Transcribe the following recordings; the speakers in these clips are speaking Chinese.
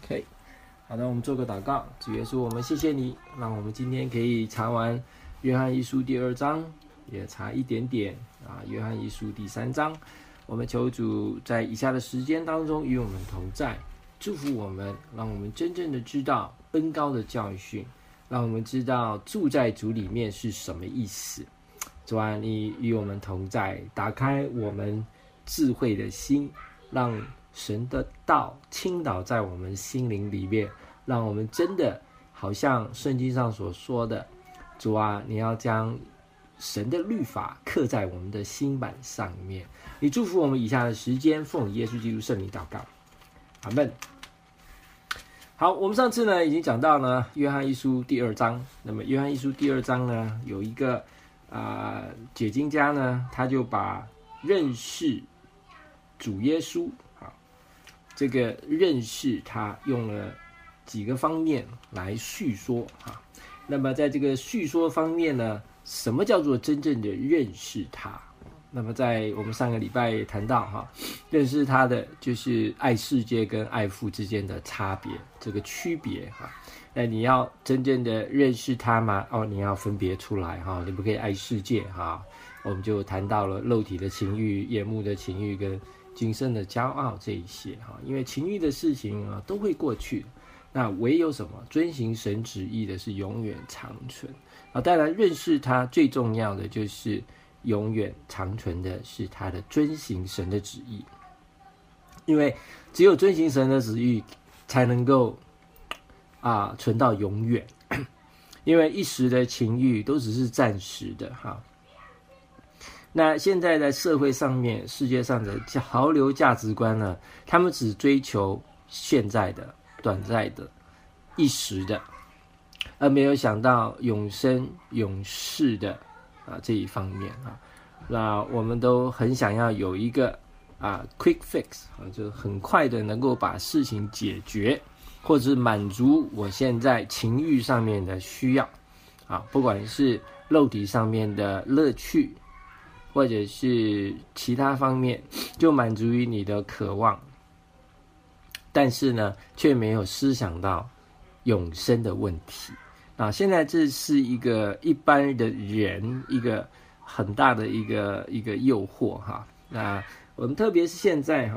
OK， 好的，我们做个祷告。主耶稣，我们谢谢你，让我们今天可以查完约翰一书第2章，也查一点点约翰一书第3章。我们求主在以下的时间当中与我们同在，祝福我们，让我们真正的知道恩膏的教训，让我们知道住在主里面是什么意思。主啊，你与我们同在，打开我们智慧的心，让神的道倾倒在我们心灵里面，让我们真的好像圣经上所说的，主啊，你要将神的律法刻在我们的心板上面。你祝福我们以下的时间，奉耶稣基督圣名祷告，阿们。好，我们上次呢已经讲到呢约翰一书第2章。那么约翰一书第2章呢有一个解经家呢，他就把认识主耶稣这个认识他用了几个方面来叙说那么在这个叙说方面呢，什么叫做真正的认识他？那么在我们上个礼拜也谈到认识他的就是爱世界跟爱父之间的差别，这个区别那你要真正的认识他吗？你要分别出来你不可以爱世界我们就谈到了肉体的情欲、眼目的情欲跟今生的骄傲这一些因为情欲的事情都会过去，那唯有什么遵行神旨意的是永远长存当然认识他最重要的就是永远长存的是他的遵行神的旨意，因为只有遵行神的旨意才能够存到永远因为一时的情欲都只是暂时的那现在在社会上面，世界上的潮流价值观呢，他们只追求现在的、短暂的、一时的，而没有想到永生永世的这一方面那我们都很想要有一个quick fix就很快的能够把事情解决，或者是满足我现在情欲上面的需要不管是肉体上面的乐趣，或者是其他方面，就满足于你的渴望，但是呢，却没有思想到永生的问题现在这是一个一般的人一个很大的一个诱惑那我们特别是现在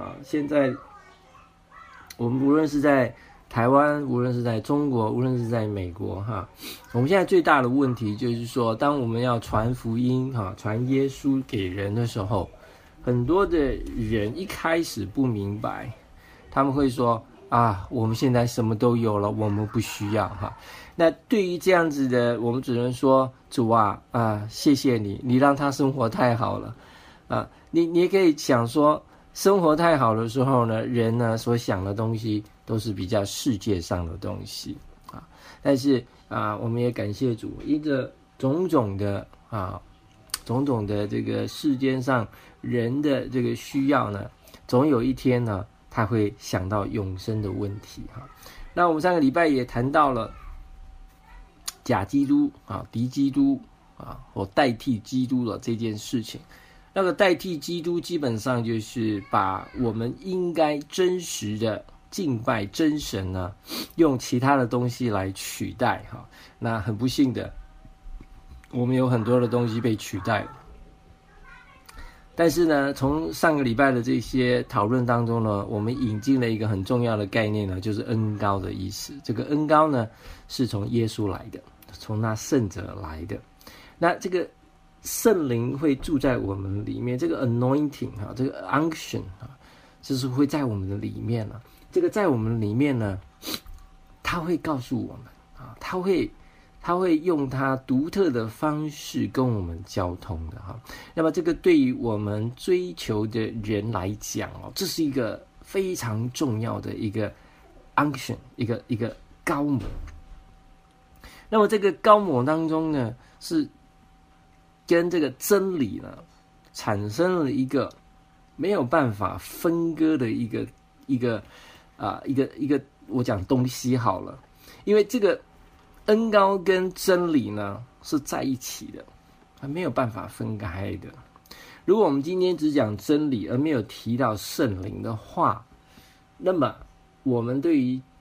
我们无论是在台湾，无论是在中国，无论是在美国我们现在最大的问题就是说，当我们要传福音传耶稣给人的时候，很多的人一开始不明白，他们会说我们现在什么都有了，我们不需要那对于这样子的，我们只能说主谢谢你，你让他生活太好了你也可以想说，生活太好的时候呢，人呢所想的东西都是比较世界上的东西但是我们也感谢主，因着种种的这个世间上人的这个需要呢，总有一天呢，他会想到永生的问题那我们上个礼拜也谈到了假基督敌基督或代替基督的这件事情。那个代替基督基本上就是把我们应该真实的敬拜真神呢，用其他的东西来取代那很不幸的，我们有很多的东西被取代了。但是呢，从上个礼拜的这些讨论当中呢，我们引进了一个很重要的概念呢，就是恩膏的意思。这个恩膏呢，是从耶稣来的，从那圣者来的。那这个圣灵会住在我们里面，这个 anointing 这个 unction 就是会在我们的里面这个在我们里面呢，他会告诉我们他会用他独特的方式跟我们交通的那么这个对于我们追求的人来讲这是一个非常重要的一个 unction， 一个膏抹。那么这个膏抹当中呢，是跟这个真理呢产生了一个没有办法分割的一个我讲东西好了，因为这个恩膏跟真理呢是在一起的，它没有办法分开的。如果我们今天只讲真理而没有提到圣灵的话，那么我们对于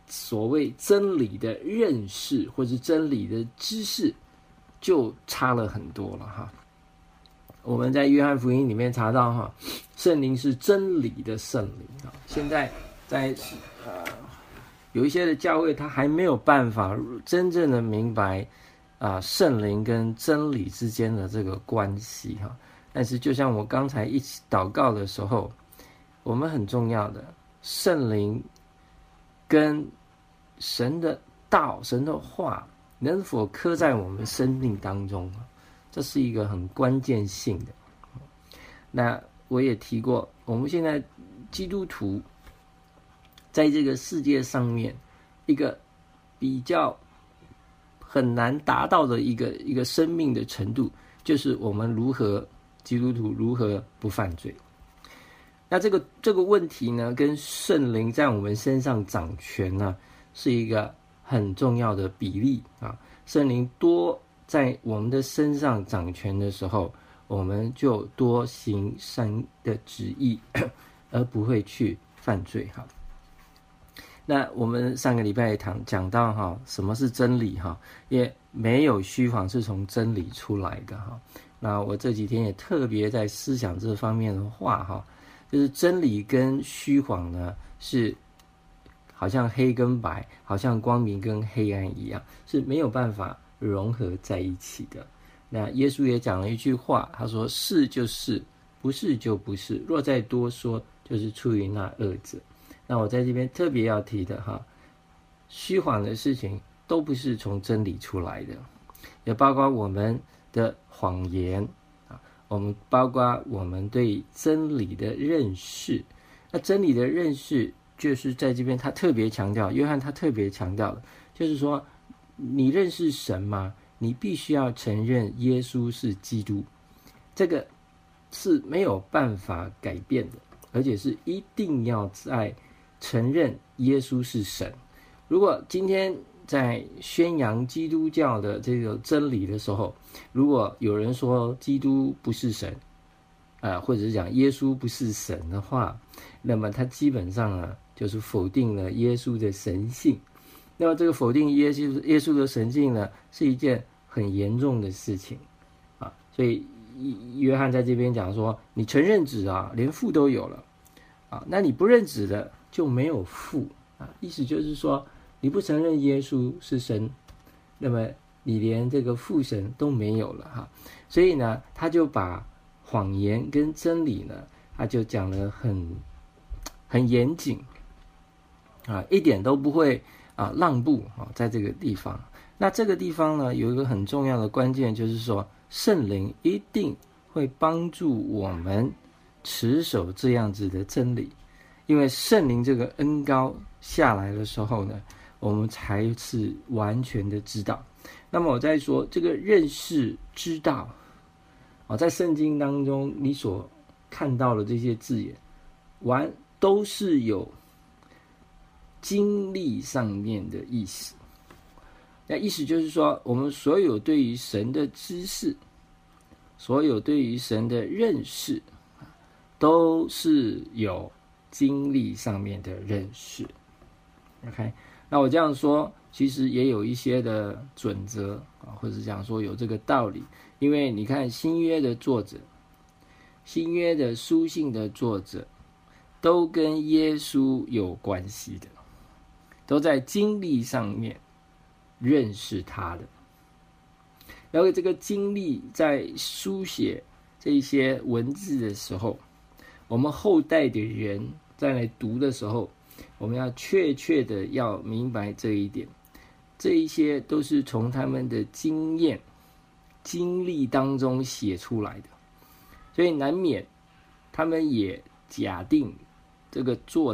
所谓真理的认识或是真理的知识就差了很多了哈。我们在约翰福音里面查到哈，圣灵是真理的圣灵啊。现在在有一些的教会，他还没有办法真正的明白圣灵跟真理之间的这个关系哈。但是就像我刚才一起祷告的时候，我们很重要的圣灵跟神的道、神的话能否刻在我们生命当中，这是一个很关键性的。那我也提过，我们现在基督徒在这个世界上面一个比较很难达到的一个生命的程度，就是我们基督徒如何不犯罪。那这个问题呢，跟圣灵在我们身上掌权呢，是一个很重要的比例啊。圣灵多在我们的身上掌权的时候，我们就多行善的旨意，而不会去犯罪哈。那我们上个礼拜讲到哈，什么是真理哈？也没有虚谎是从真理出来的哈。那我这几天也特别在思想这方面的话哈，就是真理跟虚谎呢，是好像黑跟白，好像光明跟黑暗一样，是没有办法融合在一起的。那耶稣也讲了一句话，他说：“是就是，不是就不是。若再多说，就是出于那恶者。”那我在这边特别要提的哈，虚谎的事情都不是从真理出来的，也包括我们的谎言啊，我们包括我们对真理的认识。那真理的认识就是在这边他特别强调，约翰他特别强调的，就是说你认识神吗？你必须要承认耶稣是基督，这个是没有办法改变的，而且是一定要在承认耶稣是神。如果今天在宣扬基督教的这个真理的时候，如果有人说基督不是神，或者是讲耶稣不是神的话，那么他基本上呢，就是否定了耶稣的神性。那么这个否定耶稣的神性呢，是一件很严重的事情啊。所以约翰在这边讲说，你承认子啊，连父都有了啊，那你不认子的就没有父啊。意思就是说，你不承认耶稣是神，那么你连这个父神都没有了哈。所以呢，他就把谎言跟真理呢，他就讲得很严谨啊，一点都不会让步啊，在这个地方。那这个地方呢，有一个很重要的关键，就是说圣灵一定会帮助我们持守这样子的真理，因为圣灵这个恩膏下来的时候呢，我们才是完全的知道。那么我在说这个认识知道在圣经当中你所看到的这些字眼，都是有经历上面的意思。那意思就是说，我们所有对于神的知识，所有对于神的认识，都是有经历上面的认识。OK， 那我这样说，其实也有一些的准则或者讲说有这个道理。因为你看新约的作者，新约的书信的作者，都跟耶稣有关系的，都在经历上面认识他的。然后这个经历在书写这些文字的时候，我们后代的人再来读的时候，我们要确切的要明白这一点，这一些都是从他们的经验经历当中写出来的，所以难免他们也假定这个读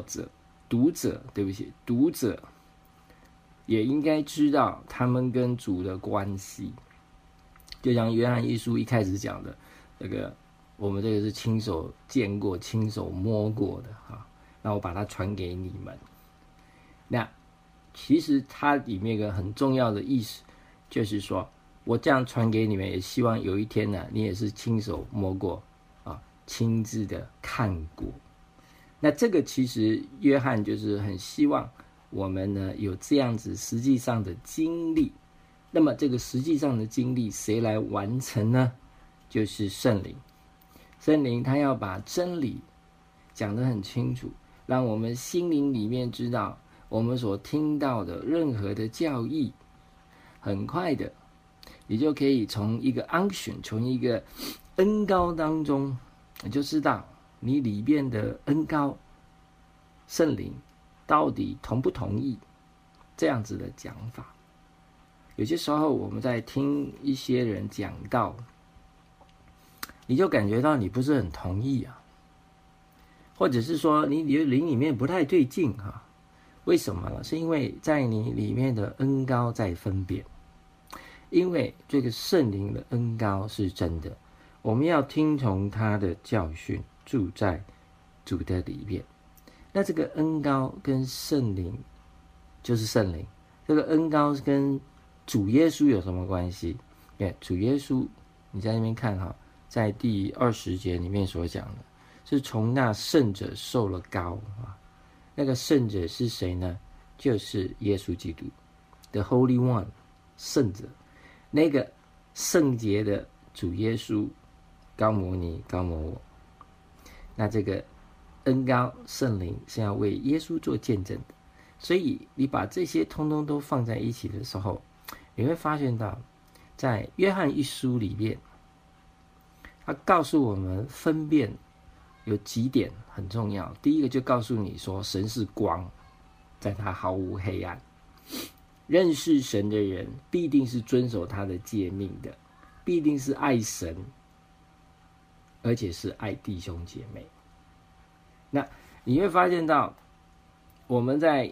者也应该知道他们跟主的关系。就像约翰一书一开始讲的，这个我们这个是亲手见过、亲手摸过的那我把它传给你们。那其实它里面有个很重要的意思，就是说我这样传给你们，也希望有一天呢，你也是亲手摸过亲自的看过。那这个其实约翰就是很希望我们呢有这样子实际上的经历。那么这个实际上的经历谁来完成呢？就是圣灵。圣灵他要把真理讲得很清楚，让我们心灵里面知道，我们所听到的任何的教义，很快的你就可以从一个unction，从一个恩膏当中，你就知道你里面的恩膏圣灵到底同不同意这样子的讲法。有些时候我们在听一些人讲道，你就感觉到你不是很同意啊，或者是说你灵里面不太对劲啊。为什么呢？是因为在你里面的恩膏在分辨，因为这个圣灵的恩膏是真的，我们要听从他的教训，住在主的里面。那这个恩膏跟圣灵就是圣灵，这个恩膏跟主耶稣有什么关系？主耶稣你在那边看哈，在第20节里面所讲的是从那圣者受了膏啊。那个圣者是谁呢？就是耶稣基督 The Holy One， 圣者，那个圣洁的主耶稣膏抹你，膏抹我。那这个恩膏圣灵是要为耶稣做见证的，所以你把这些通通都放在一起的时候，你会发现到在约翰一书里面，他告诉我们分辨有几点很重要。第一个就告诉你说，神是光，在他毫无黑暗。认识神的人必定是遵守他的诫命的，必定是爱神，而且是爱弟兄姐妹。那你会发现到我们在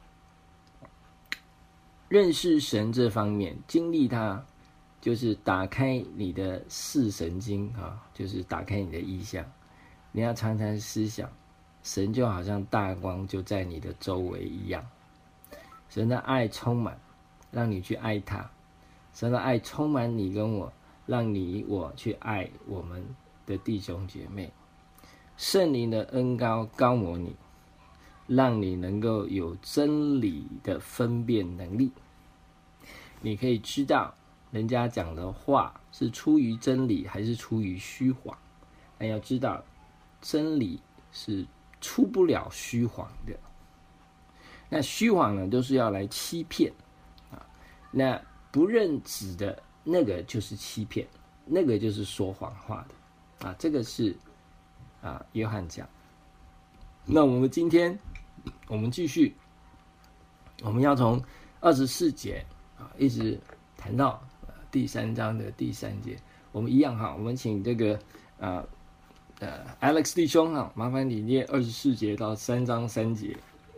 认识神这方面经历它，就是打开你的视神经啊，就是打开你的意象。你要常常思想，神就好像大光就在你的周围一样。神的爱充满，让你去爱他。神的爱充满你跟我，让你我去爱我们的弟兄姐妹。圣灵的恩膏膏抹你，让你能够有真理的分辨能力。你可以知道人家讲的话是出于真理还是出于虚谎。但要知道真理是出不了虚谎的，那虚谎呢都是要来欺骗啊。那不认子的那个就是欺骗，那个就是说谎话的啊。这个是约翰讲。那我们今天我们继续，我们要从24节一直谈到第3章的第3节。我们一样我们请这个Alex 弟兄麻烦你念24节到3章3节。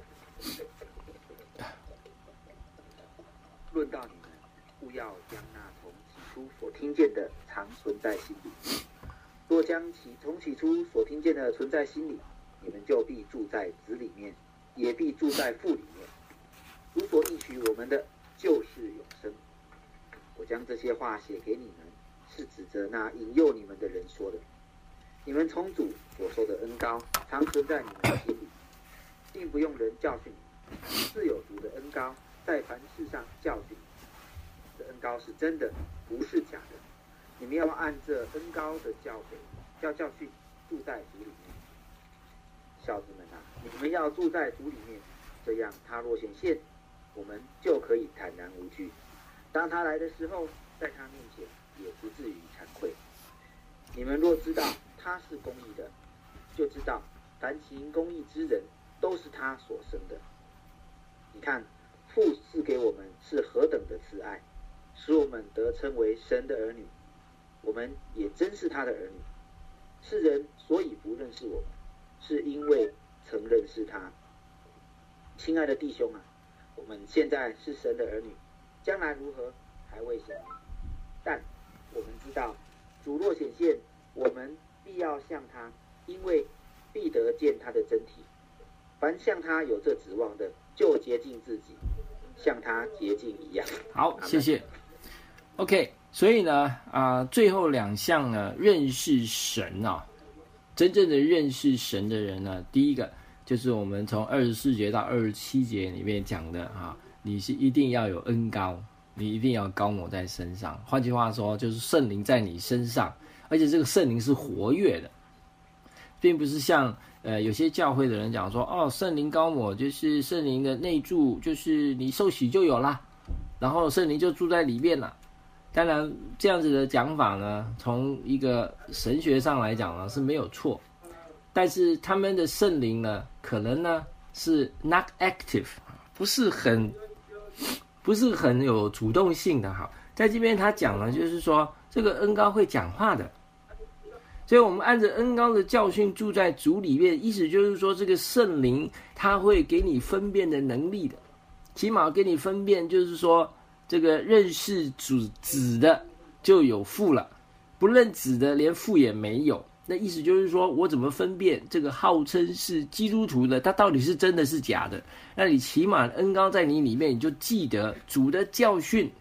论到你们，务要将那从起初所听见的常存在心里。若将从起初所听见的存在心里，你们就必住在子里面，也必住在父里面。主所应许我们的，就是永生。我将这些话写给你们，是指着那引诱你们的人说的。你们从主所受的恩膏常存在你们的心里，并不用人教训你，自有主的恩膏在凡事上教训你。这恩膏是真的，不是假的。你们要按这恩膏的教训，住在主里面。小子们你们要住在主里面，这样他若显现，我们就可以坦然无惧。当他来的时候，在他面前也不至于惭愧。你们若知道他是公义的，就知道凡行公义之人都是他所生的。你看，父赐给我们是何等的慈爱，使我们得称为神的儿女。我们也真是他的儿女。世人所以不认识我们，是因为曾认识他。亲爱的弟兄我们现在是神的儿女，将来如何还未显明。但我们知道，主若显现，我们必要像他，因为必得见他的真体。凡像他有这指望的，就洁净自己，像他洁净一样。 好，谢谢。OK， 所以呢，最后2项呢，认识神真正的认识神的人呢，第一个就是我们从24节到27节里面讲的啊，你是一定要有恩膏，你一定要膏抹在身上。换句话说，就是圣灵在你身上，而且这个圣灵是活跃的，并不是像有些教会的人讲说，哦，圣灵膏抹就是圣灵的内住，就是你受洗就有啦，然后圣灵就住在里面了。当然，这样子的讲法呢，从一个神学上来讲呢是没有错，但是他们的圣灵呢，可能呢是 not active， 不是很有主动性的哈。在这边他讲呢，就是说这个恩膏会讲话的，所以我们按着恩膏的教训住在主里面，意思就是说这个圣灵他会给你分辨的能力的，起码给你分辨，就是说。这个认识子的就有父了，不认子的连父也没有。那意思就是说，我怎么分辨这个号称是基督徒的，他到底是真的是假的？那你起码恩膏在你里面，你就记得主的教训，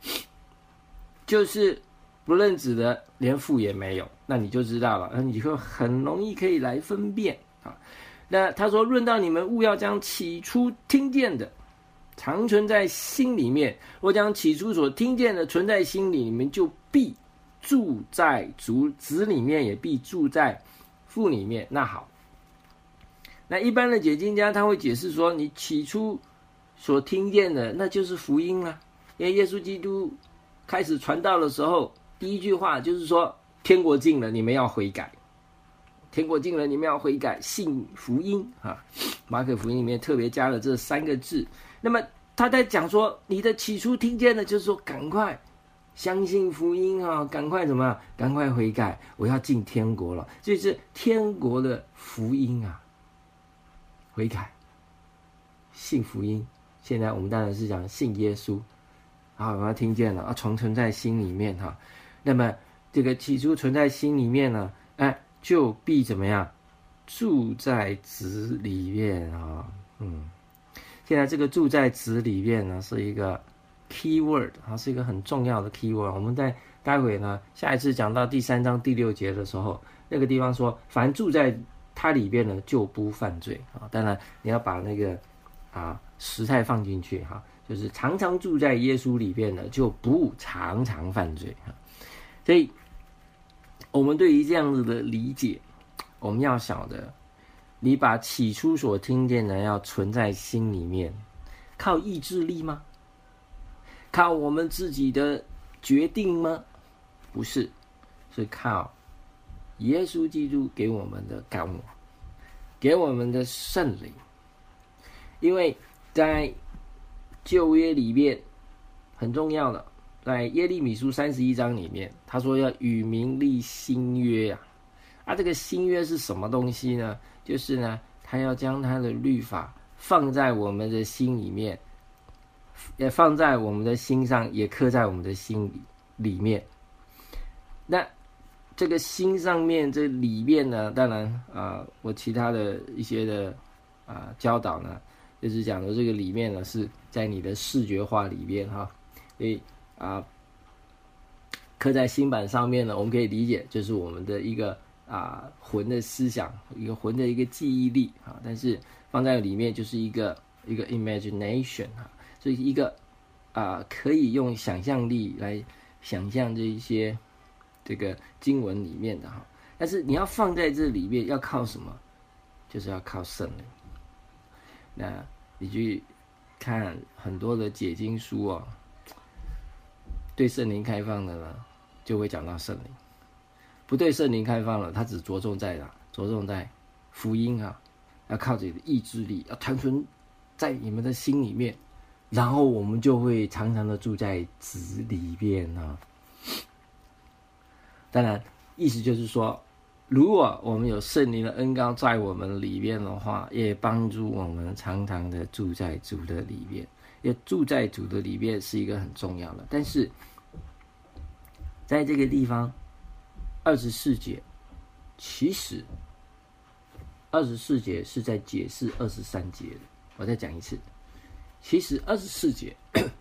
就是不认子的连父也没有，那你就知道了，你就很容易可以来分辨啊。那他说，论到你们务要将起初听见的。常存在心里面，若将起初所听见的存在心里，你们就必住在主子里面，也必住在父里面。那好，那一般的解经家他会解释说，你起初所听见的那就是福音啦，因为耶稣基督开始传道的时候，第一句话就是说，天国近了，你们要悔改。天国近了，你们要悔改，信福音啊。马可福音里面特别加了这3个字。那么他在讲说，你的起初听见的，就是说赶快相信福音啊，赶快怎么样？赶快悔改，我要进天国了。这是天国的福音啊，悔改，信福音。现在我们当然是讲信耶稣啊，我要听见了啊，存在心里面哈。那么这个起初存在心里面呢，就必怎么样？住在子里面啊，现在这个住在子里面呢，是一个 key word， 它是一个很重要的 key word。我们在待会呢，下一次讲到第3章第6节的时候，那个地方说，凡住在它里边呢，就不犯罪啊。当然你要把那个时态放进去哈，就是常常住在耶稣里边呢，就不常常犯罪哈。所以，我们对于这样子的理解，我们要晓得。你把起初所听见的要存在心里面，靠意志力吗？靠我们自己的决定吗？不是，是靠耶稣基督给我们的膏抹，给我们的圣灵。因为在旧约里面很重要的，在耶利米书31章里面，他说要与民立新约这个新约是什么东西呢？就是呢，他要将他的律法放在我们的心里面，也放在我们的心上，也刻在我们的心里面。那这个心上面，这里面呢，当然我其他的一些的教导呢，就是讲的这个里面呢是在你的视觉化里面哈，所以刻在心板上面呢，我们可以理解就是我们的一个魂的思想，一个魂的一个记忆力但是放在里面就是一个 imagination 所以一个可以用想象力来想象这一些这个经文里面的但是你要放在这里面要靠什么？就是要靠圣灵。那你去看很多的解经书对圣灵开放的呢，就会讲到圣灵。不对圣灵开放了，它只着重在福音要靠自己的意志力，要trans存在你们的心里面，然后我们就会常常的住在子里面当然，意思就是说，如果我们有圣灵的恩膏在我们里面的话，也帮助我们常常的住在主的里面。也住在主的里面是一个很重要的，但是在这个地方。24节，其实24节是在解释23节的。我再讲一次，其实24节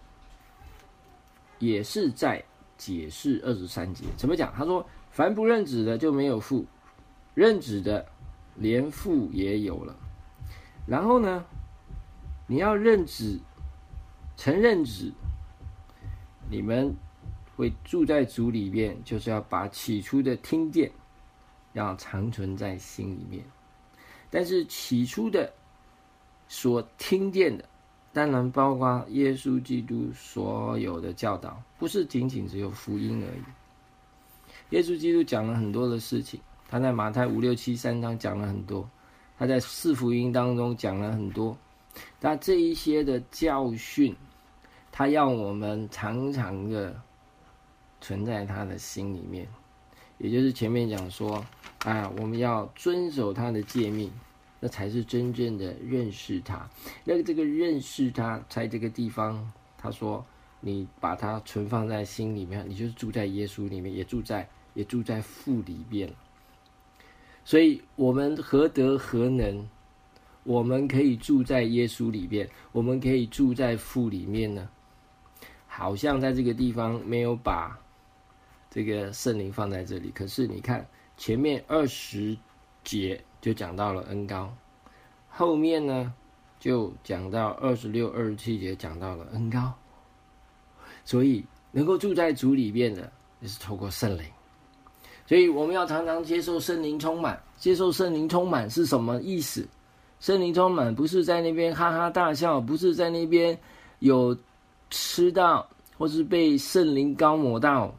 也是在解释23节。怎么讲？他说：“凡不认子的就没有父，认子的连父也有了。” 然后呢，你要认子，承认子，你们会住在主里面，就是要把起初的听见要长存在心里面。但是起初的所听见的，当然包括耶稣基督所有的教导，不是仅仅只有福音而已。耶稣基督讲了很多的事情，他在马太5、6、7、3章讲了很多，他在4福音当中讲了很多。那这一些的教训，他要我们常常的存在他的心里面，也就是前面讲说我们要遵守他的诫命，那才是真正的认识他。那这个认识他，在这个地方他说你把它存放在心里面，你就是住在耶稣里面，也住在父里面。所以我们何德何能，我们可以住在耶稣里面，我们可以住在父里面呢？好像在这个地方没有把这个圣灵放在这里，可是你看前面20节就讲到了恩膏，后面呢就讲到26、27节讲到了恩膏。所以能够住在主里面的，也是透过圣灵。所以我们要常常接受圣灵充满。接受圣灵充满是什么意思？圣灵充满不是在那边哈哈大笑，不是在那边有吃到或是被圣灵膏抹到，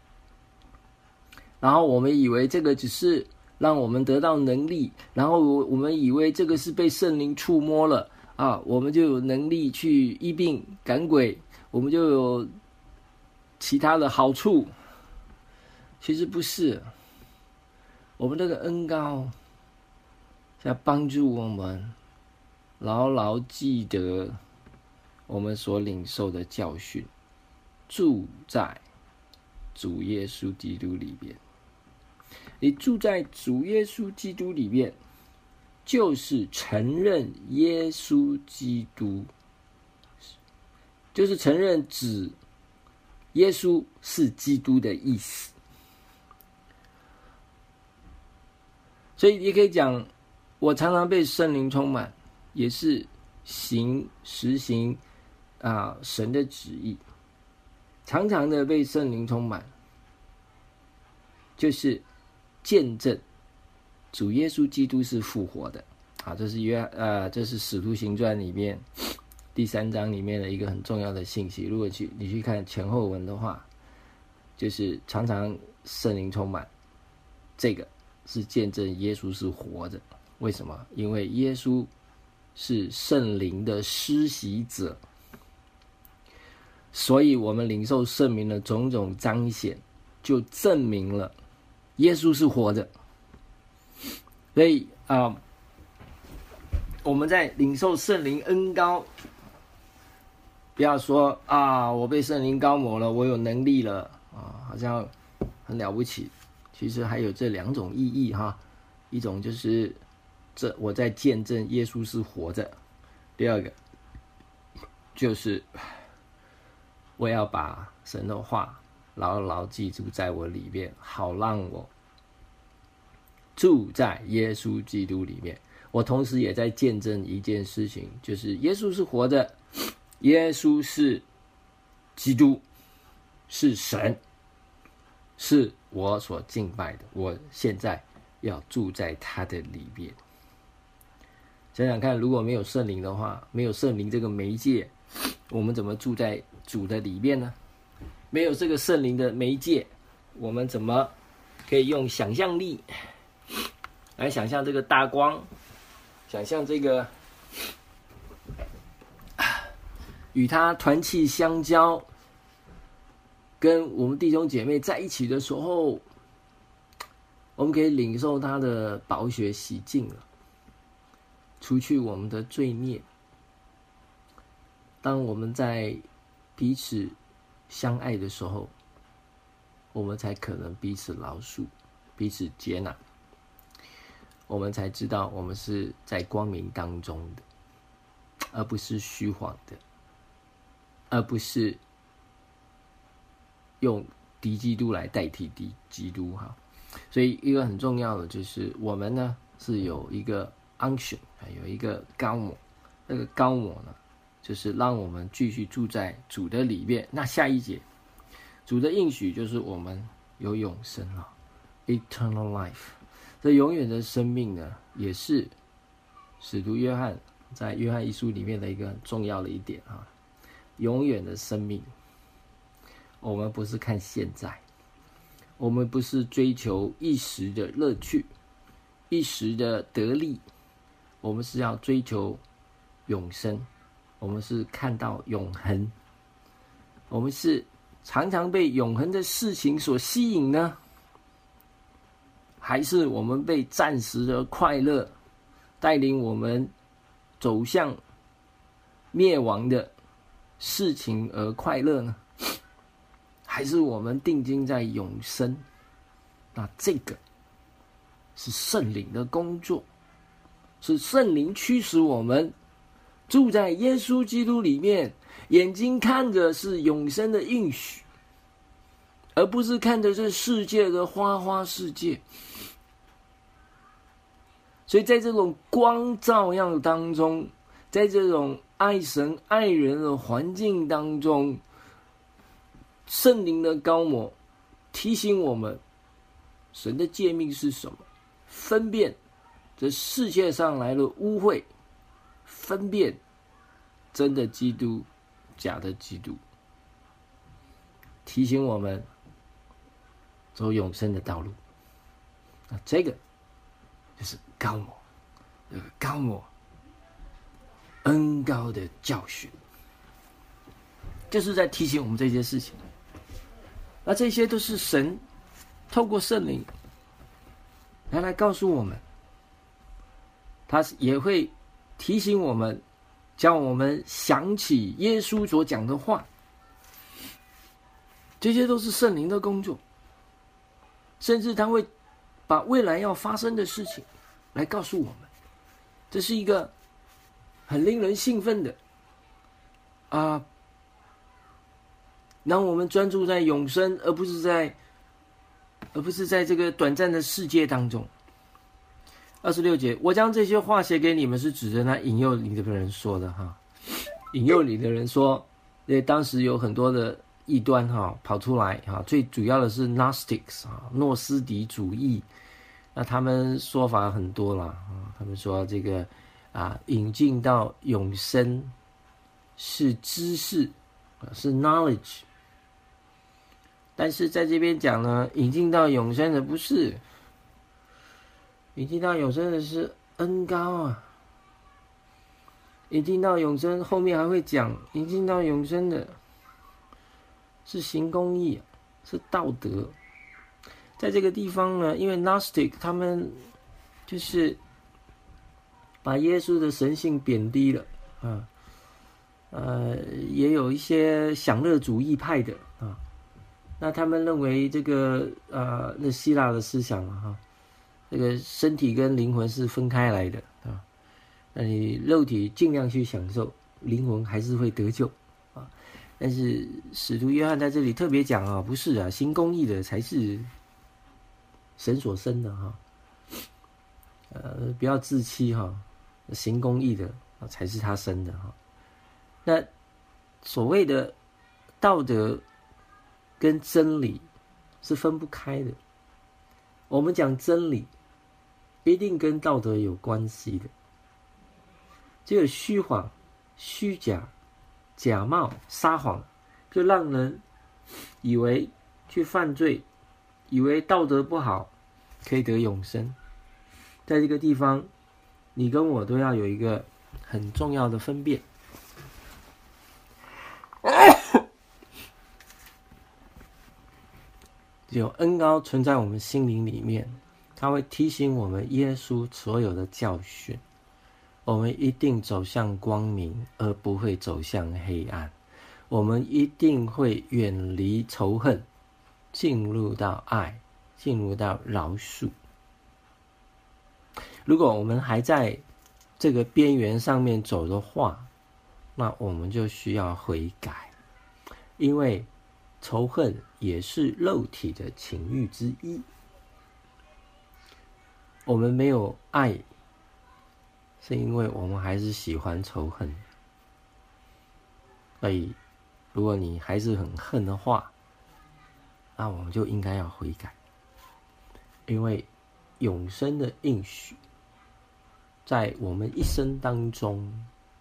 然后我们以为这个只是让我们得到能力，然后我们以为这个是被圣灵触摸了我们就有能力去医病赶鬼，我们就有其他的好处。其实不是，我们这个恩膏是要帮助我们牢牢记得我们所领受的教训，住在主耶稣基督里面。你住在主耶稣基督里面，就是承认耶稣基督，就是承认指耶稣是基督的意思。所以也可以讲，我常常被圣灵充满，也是实行神的旨意。常常的被圣灵充满，就是见证主耶稣基督是复活的。这是使徒行传里面第3章里面的一个很重要的信息。如果你去看前后文的话，就是常常圣灵充满，这个是见证耶稣是活的。为什么？因为耶稣是圣灵的施洗者，所以我们领受圣灵的种种彰显，就证明了耶稣是活的。所以我们在领受圣灵恩膏，不要说我被圣灵膏抹了，我有能力了好像很了不起。其实还有这2种意义一种就是我在见证耶稣是活着，第二个就是我要把神的话牢牢记住在我里面，好让我住在耶稣基督里面。我同时也在见证一件事情，就是耶稣是活的，耶稣是基督，是神，是我所敬拜的。我现在要住在他的里面。想想看，如果没有圣灵的话，没有圣灵这个媒介，我们怎么住在主的里面呢？没有这个圣灵的媒介，我们怎么可以用想象力来想象这个大光，想象这个与他团契相交，跟我们弟兄姐妹在一起的时候，我们可以领受他的宝血洗净了，除去我们的罪孽。当我们在彼此相爱的时候，我们才可能彼此饶恕，彼此接纳，我们才知道我们是在光明当中的，而不是虚晃的，而不是用敌基督来代替敌基督所以一个很重要的就是我们呢是有一个 unction， 有一个膏抹，那个膏抹呢，就是让我们继续住在主的里面。那下一节，主的应许就是我们有永生了 ，eternal life。这永远的生命呢，也是使徒约翰在约翰一书里面的一个很重要的一点啊。永远的生命，我们不是看现在，我们不是追求一时的乐趣、一时的得利，我们是要追求永生，我们是看到永恒，我们是常常被永恒的事情所吸引呢，还是我们被暂时的快乐带领我们走向灭亡的事情而快乐呢？还是我们定睛在永生？那这个是圣灵的工作，是圣灵驱使我们住在耶稣基督里面，眼睛看着是永生的应许，而不是看着这世界的花花世界。所以在这种光照耀当中，在这种爱神爱人的环境当中，圣灵的膏抹提醒我们，神的诫命是什么？分辨这世界上来的污秽，分辨真的基督，假的基督，提醒我们走永生的道路。那这个就是膏抹，这个膏抹恩膏的教训，就是在提醒我们这些事情。那这些都是神透过圣灵来告诉我们，他也会提醒我们，叫我们想起耶稣所讲的话。这些都是圣灵的工作，甚至他会把未来要发生的事情来告诉我们。这是一个很令人兴奋的让我们专注在永生，而不是在这个短暂的世界当中。26节，我将这些话写给你们，是指着那引诱你的人说的哈。引诱你的人说，因为当时有很多的异端跑出来最主要的是 Gnostics 诺斯底主义。那他们说法很多啦，他们说这个引进到永生是知识，是 knowledge。但是在这边讲呢，引进到永生的不是，引进到永生的是恩膏引进到永生后面还会讲，引进到永生的是行公义，是道德。在这个地方呢，因为 Gnostic 他们就是把耶稣的神性贬低了也有一些享乐主义派的那他们认为这个那希腊的思想这个身体跟灵魂是分开来的那你肉体尽量去享受，灵魂还是会得救但是使徒约翰在这里特别讲不是行公义的才是神所生的不要自欺行公义的才是他生的那所谓的道德跟真理是分不开的。我们讲真理，一定跟道德有关系的。只有虚谎、虚假、假冒、撒谎，就让人以为去犯罪，以为道德不好可以得永生。在这个地方，你跟我都要有一个很重要的分辨。有恩膏存在我们心灵里面，它会提醒我们耶稣所有的教训，我们一定走向光明，而不会走向黑暗。我们一定会远离仇恨，进入到爱，进入到饶恕。如果我们还在这个边缘上面走的话，那我们就需要悔改，因为仇恨也是肉体的情欲之一。我们没有爱， 是因为我们还是喜欢仇恨。所以，如果你还是很恨的话，那我们就应该要悔改，因为永生的应许，在我们一生当中，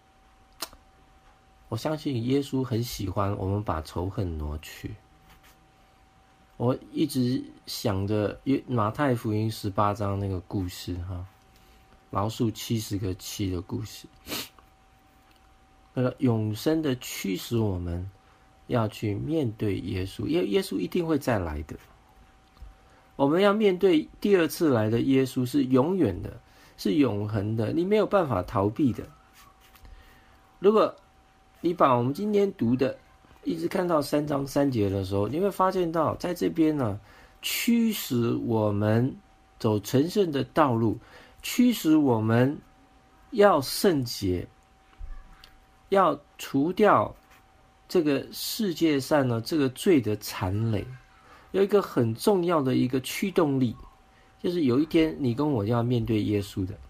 我相信耶稣很喜欢我们把仇恨挪去。我一直想着马太福音18章那个故事哈，老鼠70个7的故事，那个永生的驱使我们要去面对耶稣，因为耶稣一定会再来的。我们要面对第二次来的耶稣，是永远的，是永恒的，你没有办法逃避的。如果你把我们今天读的一直看到3章3节的时候，你会发现到在这边呢，驱使我们走成圣的道路，驱使我们要圣洁，要除掉这个世界上呢这个罪的残累。有一个很重要的一个驱动力，就是有一天你跟我就要面对耶稣的。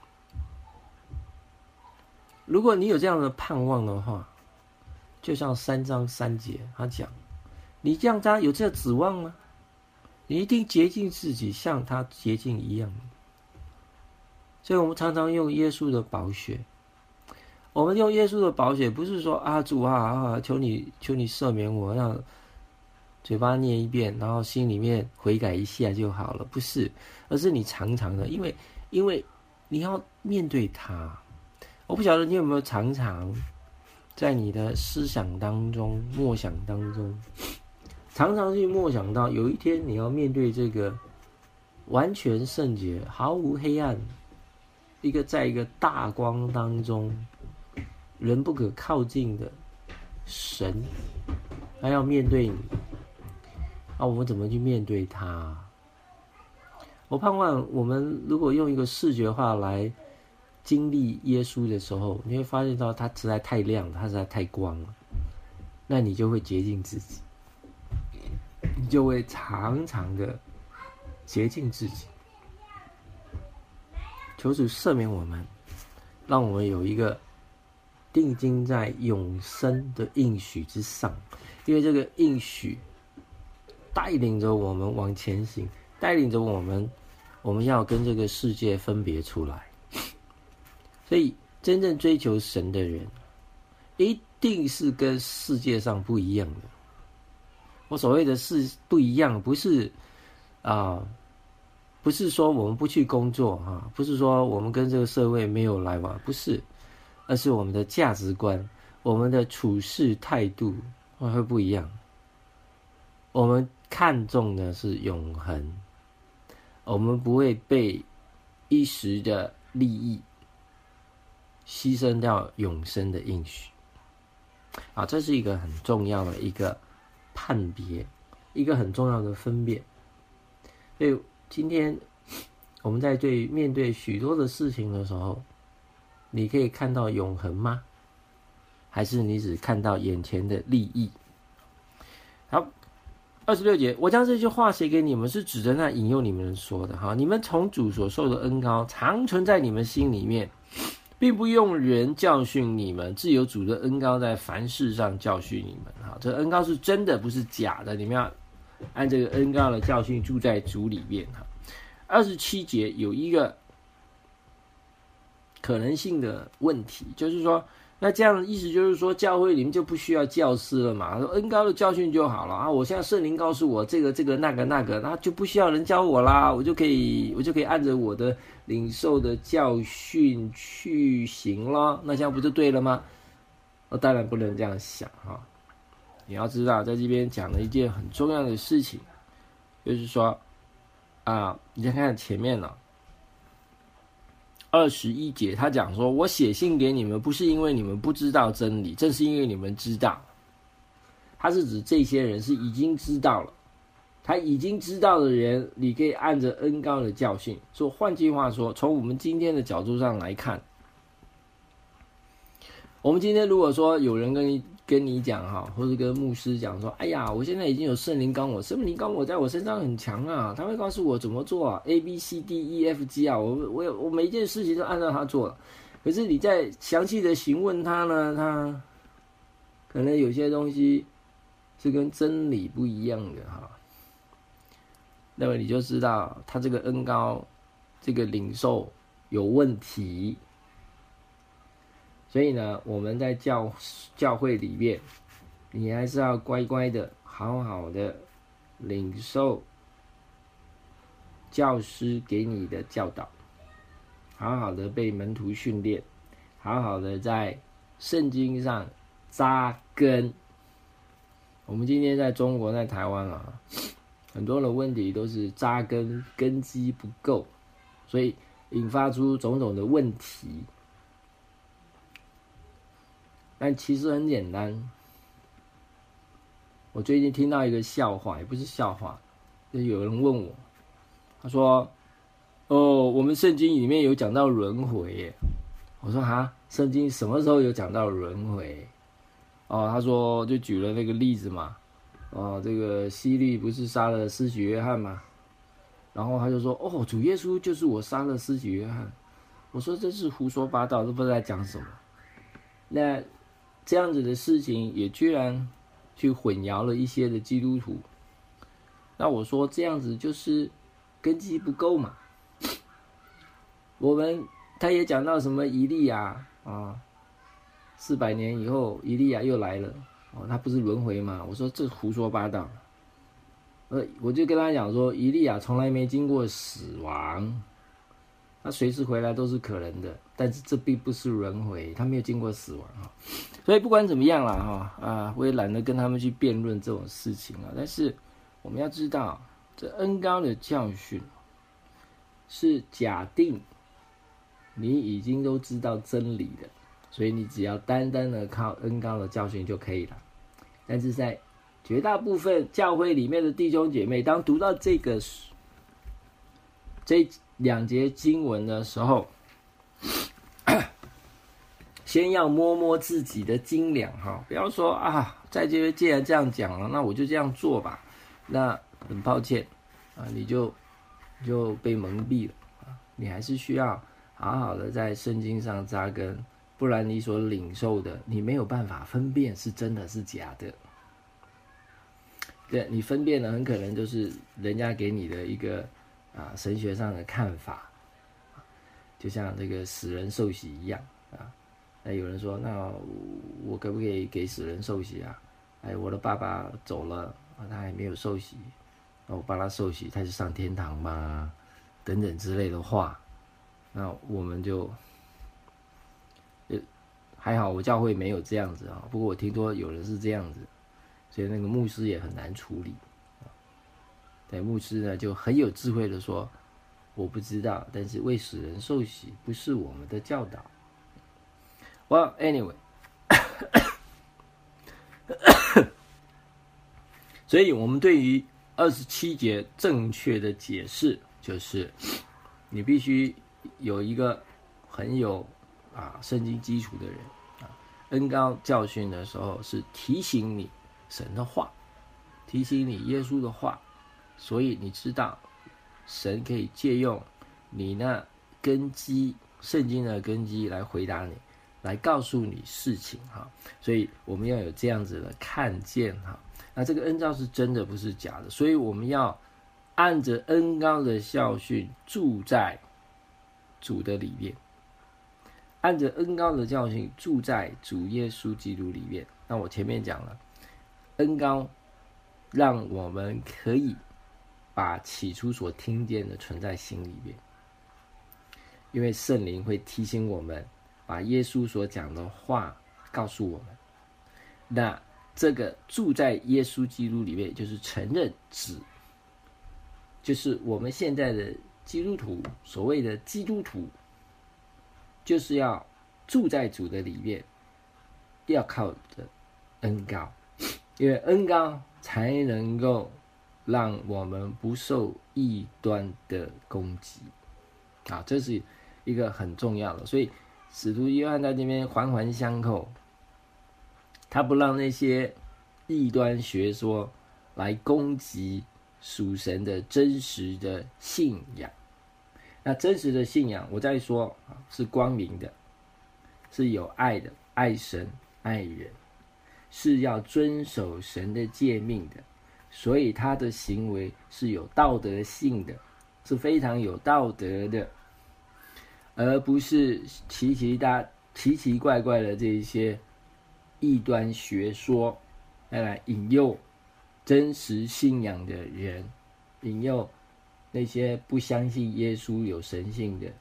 如果你有这样的盼望的话，就像3章3节他讲，你这样他有这个指望吗？你一定洁净自己，像他洁净一样。所以我们常常用耶稣的宝血。我们用耶稣的宝血，不是说啊主啊，求你赦免我，让嘴巴念一遍，然后心里面悔改一下就好了，不是，而是你常常的，因为你要面对他。我不晓得你有没有常常在你的思想当中、默想当中，常常去默想到有一天你要面对这个完全圣洁、毫无黑暗，在一个大光当中，人不可靠近的神，他要面对你。我们怎么去面对他？我盼望我们如果用一个视觉化来经历耶稣的时候，你会发现到他实在太亮了，他实在太光了，那你就会洁净自己，你就会常常的洁净自己。求主赦免我们，让我们有一个定睛在永生的应许之上，因为这个应许带领着我们往前行，带领着我们要跟这个世界分别出来。所以真正追求神的人，一定是跟世界上不一样的。我所谓的是不一样，不是说我们不去工作不是说我们跟这个社会没有来往，不是，而是我们的价值观、我们的处事态度会不一样。我们看重的是永恒，我们不会被一时的利益牺牲掉永生的应许。这是一个很重要的一个判别，一个很重要的分辨。所以今天我们在面对许多的事情的时候，你可以看到永恒吗？还是你只看到眼前的利益？好，26节，我将这句话写给你们，是指着那引诱你们说的你们从主所受的恩膏常存在你们心里面，并不用人教训你们，自有主的恩膏在凡事上教训你们。这个恩膏是真的，不是假的，你们要按这个恩膏的教训住在主里面。27节有一个可能性的问题，就是说，那这样的意思就是说，教会里面就不需要教师了嘛？恩膏的教训就好了我现在圣灵告诉我这个那个，那就不需要人教我啦，我就可以按着我的领受的教训去行了，那这样不就对了吗？当然不能这样想你要知道，在这边讲了一件很重要的事情，就是说你再看前面了。21节他讲说，我写信给你们，不是因为你们不知道真理，正是因为你们知道。他是指这些人是已经知道了，他已经知道的人，你可以按着恩膏的教训。所以换句话说，从我们今天的角度上来看，我们今天如果说有人跟你讲或者跟牧师讲说，哎呀，我现在已经有圣灵膏我，圣灵膏我在我身上很强他会告诉我怎么做A B C D E F G我每一件事情都按照他做了。 可是你在详细的询问他呢，他可能有些东西是跟真理不一样的哈。那么你就知道他这个恩膏这个领受有问题。所以呢，我们在教会里面，你还是要乖乖的、好好的领受教师给你的教导，好好的被门徒训练，好好的在圣经上扎根。我们今天在中国、在台湾啊，很多的问题都是扎根根基不够，所以引发出种种的问题。但其实很简单。我最近听到一个笑话，也不是笑话，就是有人问我，他说：“哦，我们圣经里面有讲到轮回耶。”我说：“哈，圣经什么时候有讲到轮回？”哦，他说就举了那个例子嘛，哦，这个希律不是杀了施洗约翰吗？然后他就说：“哦，主耶稣就是我杀了施洗约翰。”我说：“这是胡说八道，都不知道在讲什么。”那这样子的事情也居然去混淆了一些的基督徒。那我说这样子就是根基不够嘛。他也讲到什么以利亚啊，400年以后以利亚又来了，哦，他不是轮回吗？我说这胡说八道。我就跟他讲说，以利亚从来没经过死亡，他随时回来都是可能的，但是这并不是轮回，他没有经过死亡啊。所以不管怎么样啦，我也懒得跟他们去辩论这种事情啊。但是我们要知道，这恩膏的教训是假定你已经都知道真理的，所以你只要单单的靠恩膏的教训就可以了。但是在绝大部分教会里面的弟兄姐妹，当读到这2节经文的时候，先要摸摸自己的斤两哈，不要说啊，既然这样讲了，那我就这样做吧。那很抱歉啊，你就被蒙蔽了啊，你还是需要好好的在圣经上扎根，不然你所领受的，你没有办法分辨是真的是假的。对，你分辨的很可能就是人家给你的一个神学上的看法，就像这个死人受洗一样啊。那有人说，那我可不可以给死人受洗啊？我的爸爸走了，他还没有受洗，我帮他受洗，他就上天堂吗？等等之类的话，那我们就还好，我教会没有这样子啊。不过我听说有人是这样子，所以那个牧师也很难处理。对，牧师呢就很有智慧的说，我不知道，但是为死人受洗不是我们的教导。Well, anyway 所以我们对于27节正确的解释就是，你必须有一个很有圣经基础的人恩膏教训的时候是提醒你神的话，提醒你耶稣的话，所以你知道神可以借用你那根基，圣经的根基来回答你，来告诉你事情哈。所以我们要有这样子的看见哈。那这个恩膏是真的，不是假的，所以我们要按着恩膏的教训住在主的里面，按着恩膏的教训住在主耶稣基督里面。那我前面讲了，恩膏让我们可以把起初所听见的存在心里面，因为圣灵会提醒我们，把耶稣所讲的话告诉我们。那这个住在耶稣基督里面，就是承认就是我们现在的基督徒，所谓的基督徒，就是要住在主的里面，要靠着恩膏，因为恩膏才能够让我们不受异端的攻击这是一个很重要的。所以使徒约翰在这边环环相扣，他不让那些异端学说来攻击属神的真实的信仰。那真实的信仰，我再说是光明的， 是有爱的，爱神爱人，是要遵守神的诫命的，所以他的行为是有道德性的，是非常有道德的，而不是奇奇怪怪的这一些异端学说来引诱真实信仰的人，引诱那些不相信耶稣有神性的，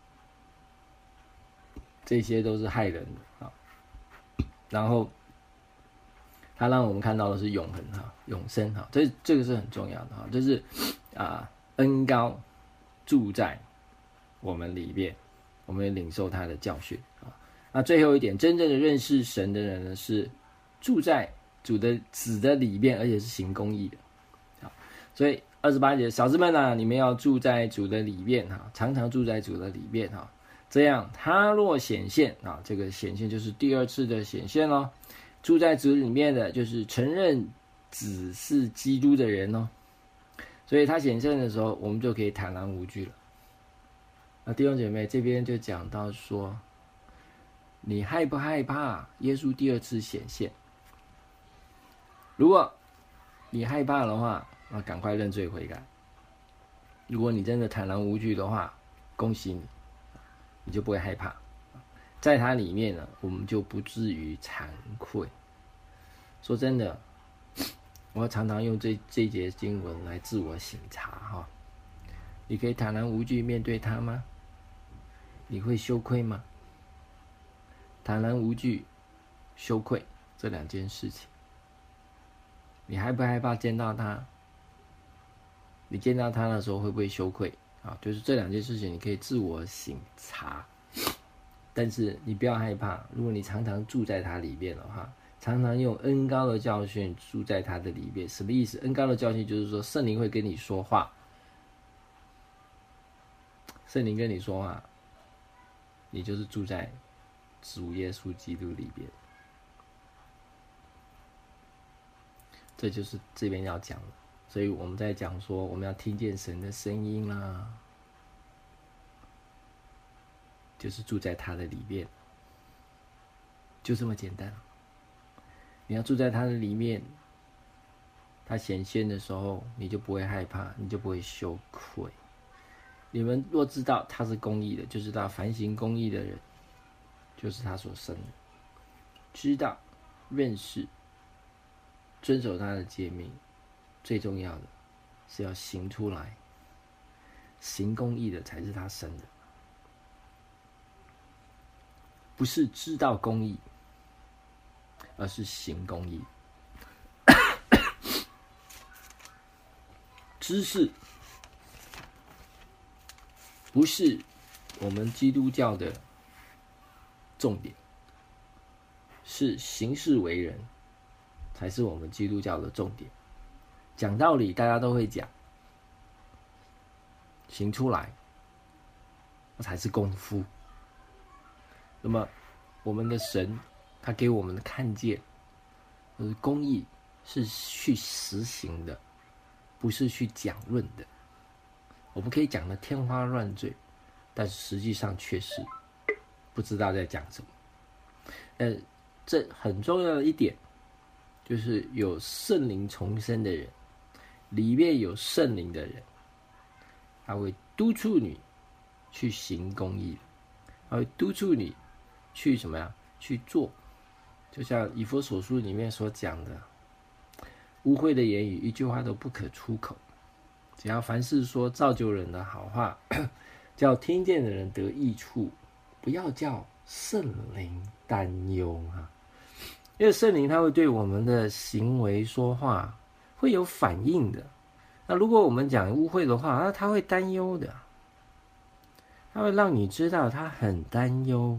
这些都是害人的。然后他让我们看到的是永恒永生这个是很重要的就是恩膏住在我们里面，我们领受他的教训那最后一点，真正的认识神的人呢，是住在主的子的里面，而且是行公义的。所以28节，小子们啊，你们要住在主的里面常常住在主的里面这样他若显现这个显现就是第二次的显现咯。住在主里面的就是承认子是基督的人所以他显现的时候，我们就可以坦然无惧了。弟兄姐妹，这边就讲到说，你害不害怕耶稣第二次显现？如果你害怕的话，那赶快认罪悔改。如果你真的坦然无惧的话，恭喜你，你就不会害怕。在它里面呢，我们就不至于惭愧。说真的，我常常用这一节经文来自我省察你可以坦然无惧面对它吗？你会羞愧吗？坦然无惧、羞愧这两件事情，你害不害怕见到他？你见到他的时候会不会羞愧就是这两件事情，你可以自我省察。但是你不要害怕，如果你常常住在他里面的话，常常用恩膏的教训住在他的里面，什么意思？恩膏的教训就是说，圣灵会跟你说话，圣灵跟你说话，你就是住在主耶稣基督里边。这就是这边要讲的。所以我们在讲说，我们要听见神的声音啦，就是住在他的里面，就这么简单。你要住在他的里面，他显现的时候，你就不会害怕，你就不会羞愧。你们若知道他是公义的，就知道凡行公义的人，就是他所生的。知道、认识、遵守他的诫命，最重要的是要行出来。行公义的才是他生的，不是知道公义，而是行公义。知识不是我们基督教的重点，是行事为人才是我们基督教的重点。讲道理大家都会讲，行出来那才是功夫。那么我们的神他给我们的看见，公义是去实行的，不是去讲论的。我们可以讲的天花乱坠，但是实际上却是不知道在讲什么。这很重要的一点，就是有圣灵重生的人，里面有圣灵的人，他会督促你去行公义，他会督促你去什么呀？去做。就像以弗所书里面所讲的，污秽的言语一句话都不可出口，只要凡事说造就人的好话，叫听见的人得益处，不要叫圣灵担忧因为圣灵他会对我们的行为说话会有反应的。那如果我们讲污秽的话，那他会担忧的，他会让你知道他很担忧。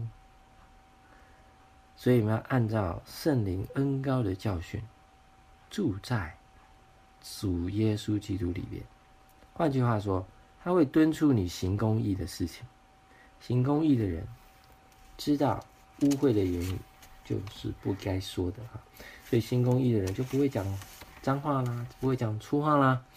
所以我们要按照圣灵恩膏的教训，住在主耶稣基督里面。换句话说，他会敦促你行公义的事情。行公义的人知道污秽的言语就是不该说的所以行公义的人就不会讲脏话啦，不会讲粗话啦，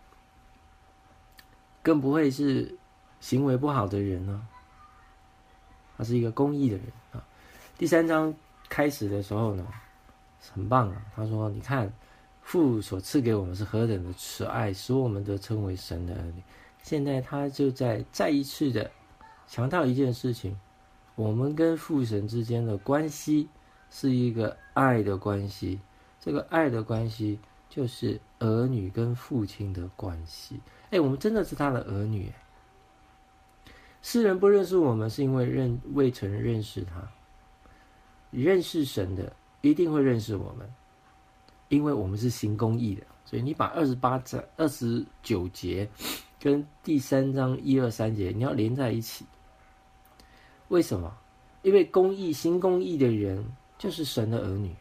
更不会是行为不好的人他是一个公义的人第3章开始的时候呢，很棒啊。他说：“你看，父所赐给我们是何等的慈爱，使我们得称为神的儿女。”现在他就再一次的强调一件事情：我们跟父神之间的关系是一个爱的关系。这个爱的关系就是儿女跟父亲的关系。我们真的是他的儿女。世人不认识我们，是因为未曾认识他。认识神的一定会认识我们，因为我们是行公义的。所以你把29节跟第3章1、2、3节你要连在一起。为什么？因为行公义的人就是神的儿女。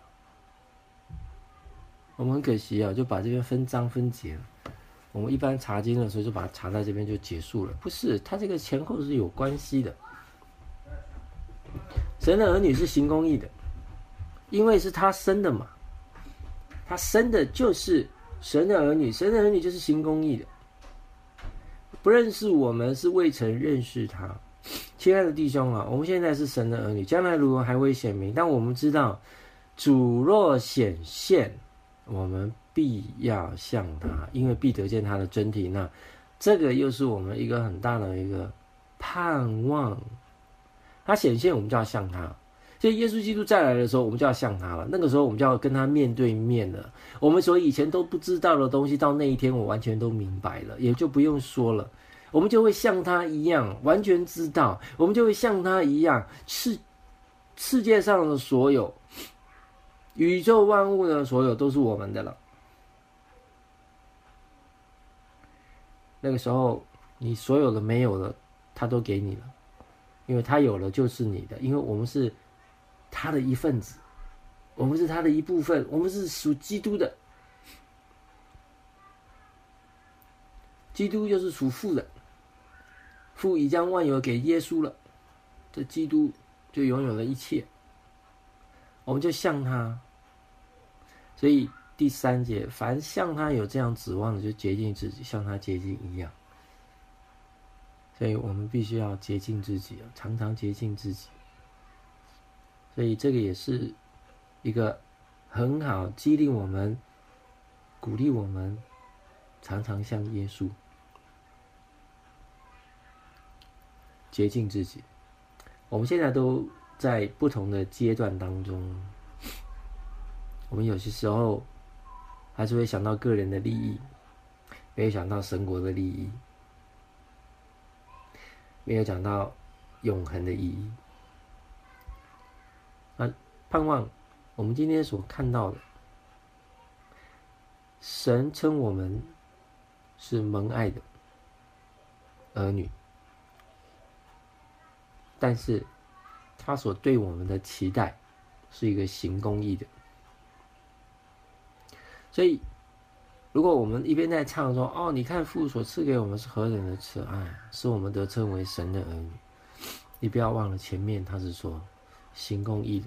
我们很可惜啊，就把这边分章分节了。我们一般查经的时候就把它查在这边就结束了，不是，它这个前后是有关系的。神的儿女是行公义的，因为是他生的嘛，他生的就是神的儿女，神的儿女就是行公义的。不认识我们是未曾认识他。亲爱的弟兄啊，我们现在是神的儿女，将来如何还会显明，但我们知道主若显现，我们必要像他，因为必得见他的真体。那这个又是我们一个很大的一个盼望。他显现，我们就要像他。所以耶稣基督再来的时候，我们就要像他了。那个时候我们就要跟他面对面了。我们所以前都不知道的东西，到那一天我完全都明白了，也就不用说了。我们就会像他一样完全知道，我们就会像他一样，世界上的所有宇宙万物的所有都是我们的了。那个时候你所有的没有了，他都给你了，因为他有了就是你的，因为我们是他的一份子，我们是他的一部分，我们是属基督的。基督就是属父的，父已将万有给耶稣了，这基督就拥有了一切，我们就像他。所以第3节，凡像他有这样指望的，就洁净自己，像他洁净一样。所以我们必须要洁净自己，常常洁净自己。所以这个也是一个很好激励我们、鼓励我们常常像耶稣洁净自己。我们现在都在不同的阶段当中，我们有些时候还是会想到个人的利益，没有想到神国的利益，没有讲到永恒的意义。盼望我们今天所看到的，神称我们是蒙爱的儿女，但是他所对我们的期待是一个行公义的。所以如果我们一边在唱说，哦，你看父所赐给我们是何等的慈爱，使我们得称为神的儿女，你不要忘了前面他是说行公义的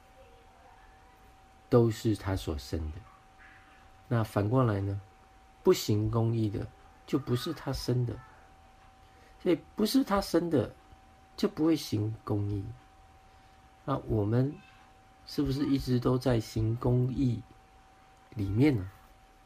都是他所生的。那反过来呢，不行公义的就不是他生的，所以不是他生的就不会行公义。那我们是不是一直都在行公义里面呢？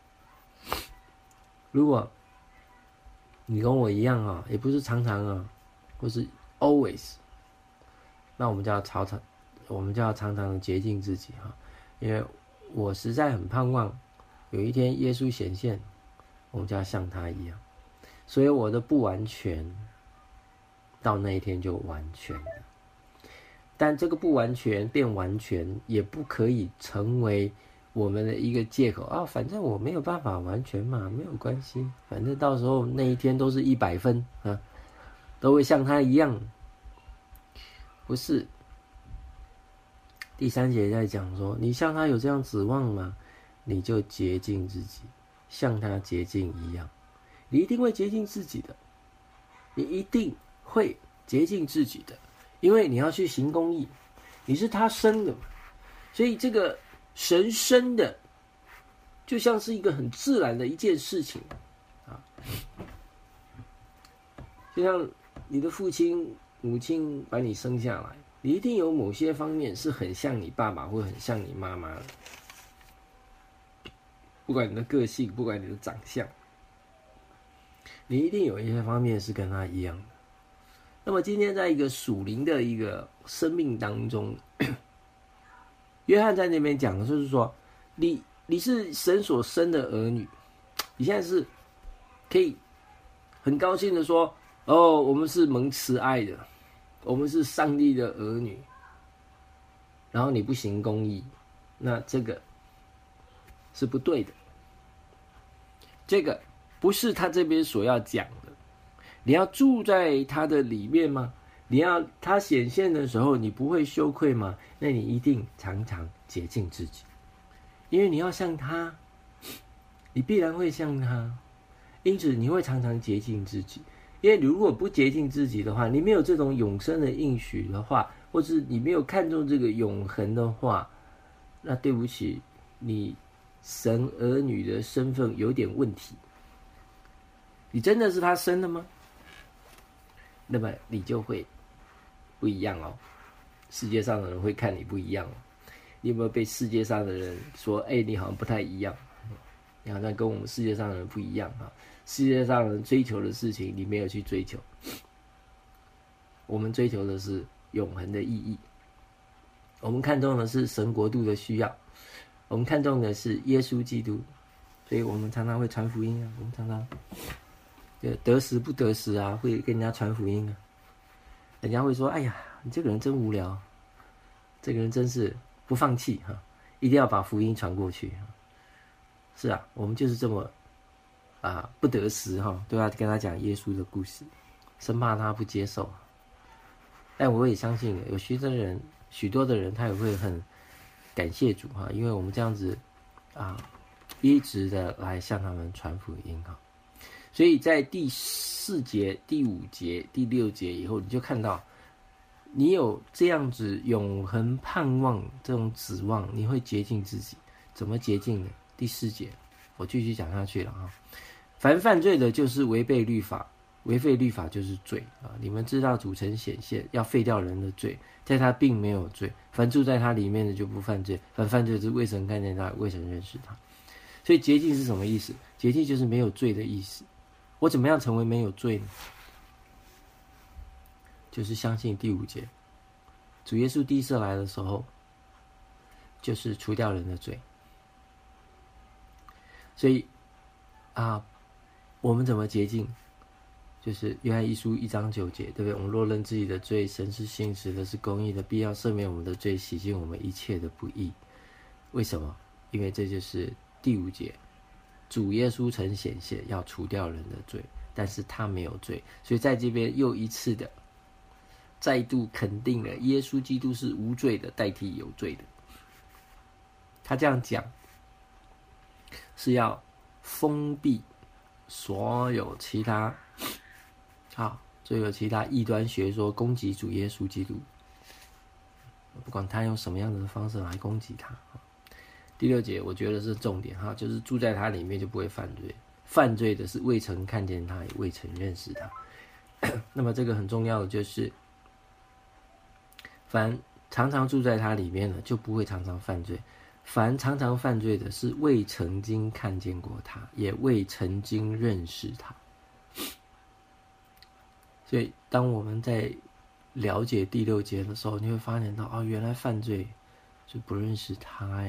如果你跟我一样啊，也不是常常啊，或是 always， 那我们就要常常的洁净自己哈。因为我实在很盼望有一天耶稣显现，我们就要像他一样。所以我的不完全，到那一天就完全了。但这个不完全变完全，也不可以成为我们的一个借口啊！反正我没有办法完全嘛，没有关系，反正到时候那一天都是100分啊，都会像他一样。不是。第3节在讲说，你像他有这样指望吗？你就洁净自己，像他洁净一样。你一定会洁净自己的，你一定会洁净自己的，因为你要去行公义，你是他生的嘛，所以这个神生的，就像是一个很自然的一件事情啊，就像你的父亲、母亲把你生下来。 你一定有某些方面是很像你爸爸或很像你妈妈的，不管你的个性，不管你的长相，你一定有一些方面是跟他一样的。那么今天在一个属灵的一个生命当中，约翰在那边讲的就是说，你是神所生的儿女，你现在是可以很高兴的说，哦，我们是蒙慈爱的，我们是上帝的儿女。然后你不行公义，那这个是不对的。这个不是他这边所要讲的。你要住在他的里面吗？你要他显现的时候，你不会羞愧吗？那你一定常常洁净自己，因为你要像他，你必然会像他，因此你会常常洁净自己。因为你如果不洁净自己的话，你没有这种永生的应许的话，或是你没有看重这个永恒的话，那对不起，你神儿女的身份有点问题。你真的是他生的吗？那么你就会不一样哦，世界上的人会看你不一样哦。你有没有被世界上的人说，你好像不太一样，你好像跟我们世界上的人不一样啊？世界上人追求的事情，你没有去追求。我们追求的是永恒的意义，我们看重的是神国度的需要，我们看重的是耶稣基督，所以我们常常会传福音啊，我们常常得时不得时啊，会跟人家传福音啊。人家会说：“哎呀，你这个人真无聊，这个人真是不放弃哈，一定要把福音传过去。”是啊，我们就是这么不得时哈，都要跟他讲耶稣的故事，生怕他不接受。但我也相信有许多的人，他也会很感谢主哈，因为我们这样子一直的来向他们传福音哈。所以在第4节、第5节、第6节以后，你就看到你有这样子永恒盼望这种指望，你会洁净自己。怎么洁净呢？第4节我继续讲下去了啊。凡犯罪的，就是违背律法，违背律法就是罪啊！你们知道主曾显现，要废掉人的罪，在他并没有罪。凡住在他里面的就不犯罪，凡犯罪是未曾看见他，未曾认识他。所以洁净是什么意思？洁净就是没有罪的意思。我怎么样成为没有罪呢？就是相信第5节，主耶稣第一次来的时候，就是除掉人的罪。所以我们怎么洁净？就是约翰一书1章9节，对不对？我们若认自己的罪，神是信实的，是公义的，必要赦免我们的罪，洗净我们一切的不义。为什么？因为这就是第5节，主耶稣曾显现，要除掉人的罪，但是他没有罪，所以在这边又一次的再度肯定了耶稣基督是无罪的，代替有罪的。他这样讲是要封闭所有其他异端学说攻击主耶稣基督，不管他用什么样的方式来攻击他。第6节我觉得是重点哈，就是住在他里面就不会犯罪，犯罪的是未曾看见他，也未曾认识他。那么这个很重要的就是，凡常常住在他里面的，就不会常常犯罪；凡常常犯罪的，是未曾经看见过他，也未曾经认识他。所以当我们在了解第6节的时候，你会发现到原来犯罪是不认识他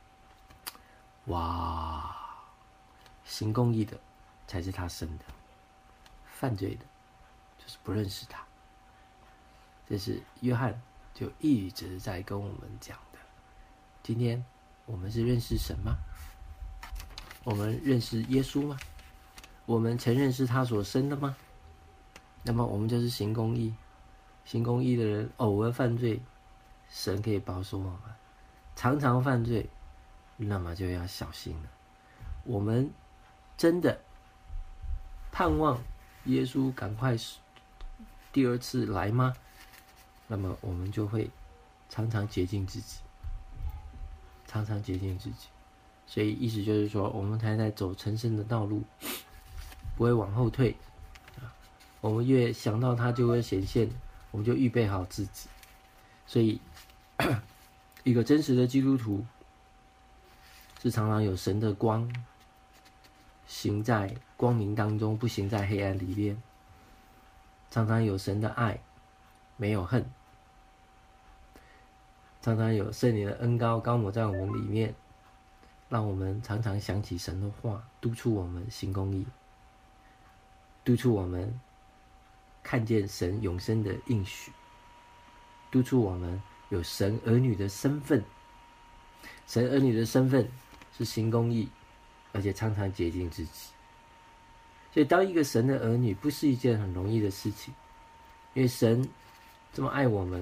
哇，行公义的才是他生的，犯罪的就是不认识他。这是约翰就一直在跟我们讲的。今天我们是认识神吗？我们认识耶稣吗？我们承认是他所生的吗？那么我们就是行公义。行公义的人偶尔犯罪，神可以保守我们；常常犯罪，那么就要小心了。我们真的盼望耶稣赶快第2次来吗？那么我们就会常常洁净自己，常常洁净自己。所以意思就是说，我们才在走成圣的道路，不会往后退。我们越想到他就会显现，我们就预备好自己。 所以一个真实的基督徒是常常有神的光，行在光明当中，不行在黑暗里面。常常有神的爱，没有恨。常常有圣灵的恩膏高抹在我们里面，让我们常常想起神的话，督促我们行公义，督促我们看见神永生的应许，督促我们有神儿女的身份。神儿女的身份是行公义，而且常常洁净自己。所以当一个神的儿女不是一件很容易的事情，因为神这么爱我们，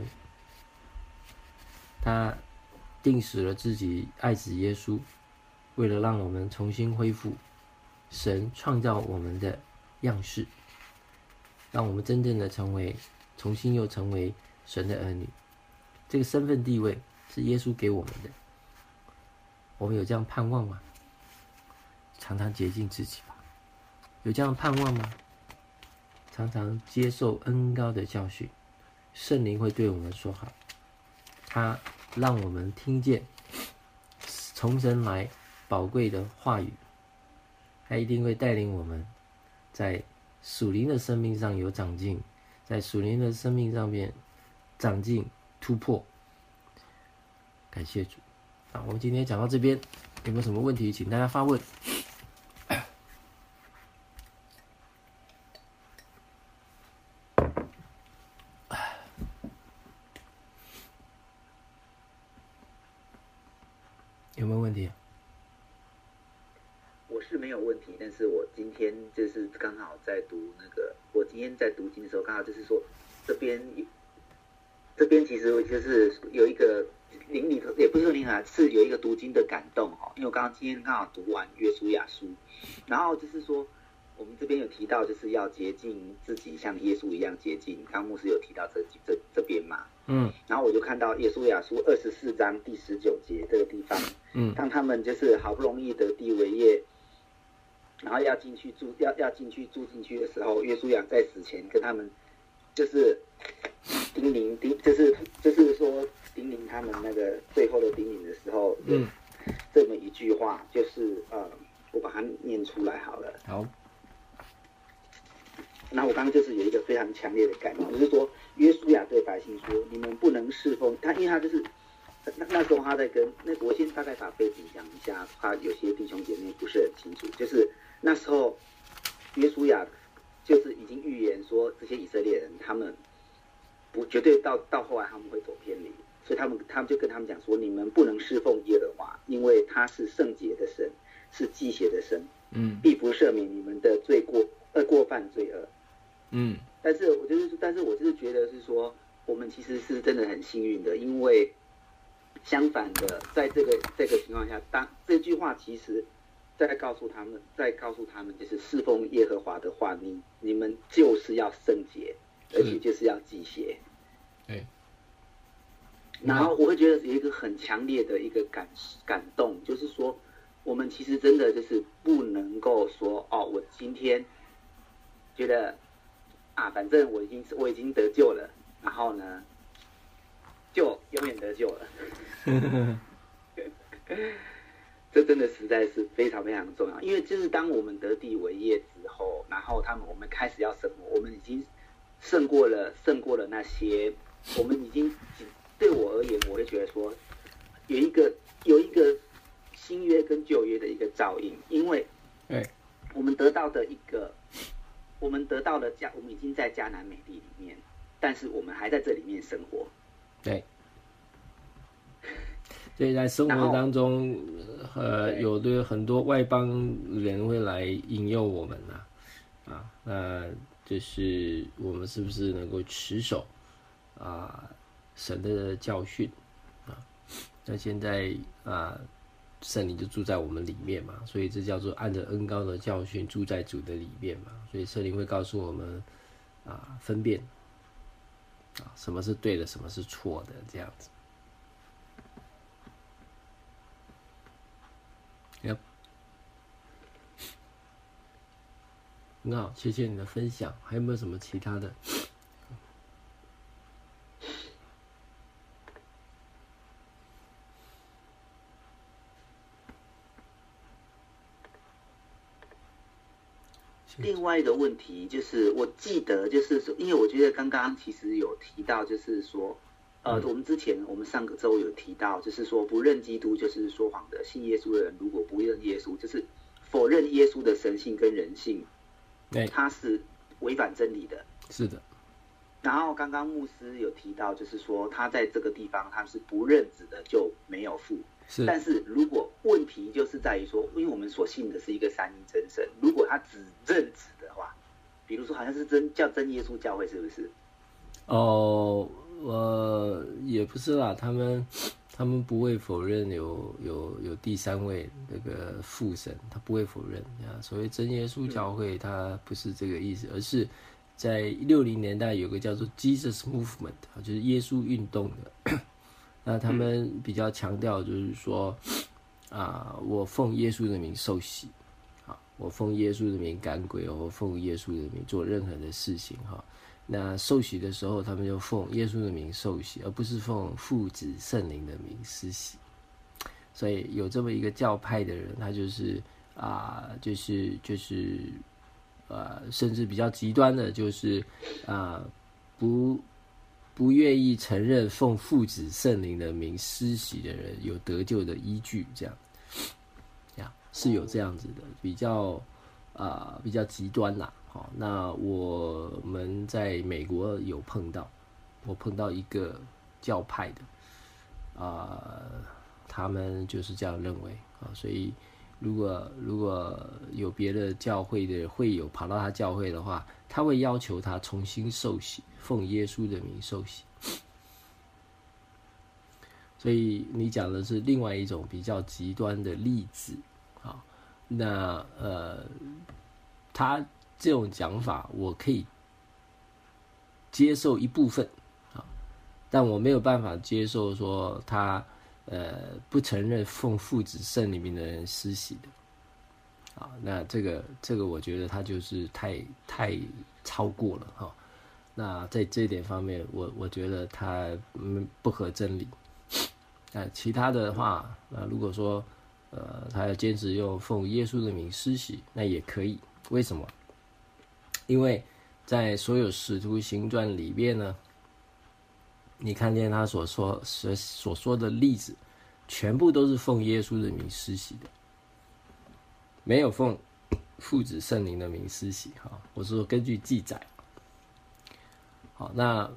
他定死了自己爱子耶稣，为了让我们重新恢复神创造我们的样式，让我们真正的重新又成为神的儿女。这个身份地位是耶稣给我们的，我们有这样盼望吗？常常洁净自己吧。有这样的盼望吗？常常接受恩膏的教训，圣灵会对我们说好，他让我们听见从神来宝贵的话语，他一定会带领我们在属灵的生命上有长进，在属灵的生命上面长进突破。感谢主。好，我们今天讲到这边，有没有什么问题请大家发问。有没有问题？ 我是没有问题，但是我今天就是刚好在读我今天在读经的时候，刚好就是说这边其实就是有一个灵里头，也不是灵啊，是有一个读经的感动哦。因为我今天刚好读完约书亚书，然后就是说我们这边有提到就是要洁净自己，像耶稣一样洁净。刚牧师有提到这边嘛，然后我就看到约书亚书24章第19节这个地方，当他们就是好不容易得地为业，然后要进去住进去的时候，约书亚在死前跟他们就是叮咛，就是说叮咛他们那个最后的叮咛的时候，这么一句话，就是我把它念出来好了。 好。 那我刚刚就是有一个非常强烈的感动，就是说约书亚对百姓说：“你们不能侍奉他，因为他就是那时候他在跟我先大概把背景讲一下，怕有些弟兄姐妹不是很清楚。就是那时候约书亚就是已经预言说，这些以色列人他们不绝对到后来他们会走偏离，所以他们就跟他们讲说：你们不能侍奉耶和华，因为他是圣洁的神，是忌邪的神，必不赦免你们的过犯罪恶。”但是我就是觉得是说，我们其实是真的很幸运的，因为相反的，在这个情况下，当这句话其实再告诉他们，就是侍奉耶和华的话，你们就是要圣洁，而且就是要忌邪。 对。 然后我会觉得有一个很强烈的一个感动，就是说，我们其实真的就是不能够说我今天觉得反正我已经得救了，然后呢，就永远得救了。这真的实在是非常非常重要，因为就是当我们得地为业之后，然后我们开始要生活，我们已经胜过了那些，我们已经对我而言，我会觉得说有一个新约跟旧约的一个照应，因为我们得到的我们已经在迦南美地里面，但是我们还在这里面生活。 对。所以在生活当中，有的很多外邦人会来引诱我们那就是我们是不是能够持守神的教训那现在圣灵就住在我们里面嘛，所以这叫做按着恩膏的教训住在主的里面嘛，所以圣灵会告诉我们分辨什么是对的，什么是错的，这样子。很好，谢谢你的分享。还有没有什么其他的？ 另外一个问题就是，我记得就是说，因为我觉得刚刚其实有提到，就是说，我们上个周有提到，就是说不认基督就是说谎的，信耶稣的人如果不认耶稣，就是否认耶稣的神性跟人性， 对， 他是违反真理的。 是的。 然后刚刚牧师有提到，就是说他在这个地方他是不认子的就没有父。 是， 但是如果问题就是在于说，因为我们所信的是一个三一真神，如果他只认子的话，比如说好像是真耶稣教会，是不是？ 哦，也不是啦，他们不会否认有第三位那个父神，他不会否认啊。所谓真耶稣教会，他不是这个意思，而是在60年代有个叫做 Jesus Movement， 就是耶稣运动的。那他们比较强调就是说，我奉耶稣的名受洗，我奉耶稣的名赶鬼，我奉耶稣的名做任何的事情哈。那受洗的时候，他们就奉耶稣的名受洗，而不是奉父子圣灵的名施洗。所以有这么一个教派的人，他就是甚至比较极端的，就是不愿意承认奉父子圣灵的名施洗的人有得救的依据，这样是有这样子的，比较极端啦。好，那我们在美国有我碰到一个教派的，他们就是这样认为啊，所以如果有别的教会的会友跑到他教会的话，他会要求他重新受洗，奉耶稣的名受洗。所以你讲的是另外一种比较极端的例子啊。那他这种讲法我可以接受一部分啊，但我没有办法接受说他不承认奉父子圣灵的人施洗的。啊，那这个我觉得他就是太超过了哈。那在这一点方面，我觉得他不合真理。其他的话，如果说他要坚持用奉耶稣的名施洗，那也可以。为什么？因为在所有使徒行传里面呢，你看见他所说的例子，全部都是奉耶稣的名施洗的。没有奉父子圣灵的名施洗哈，我是说根据记载。好，那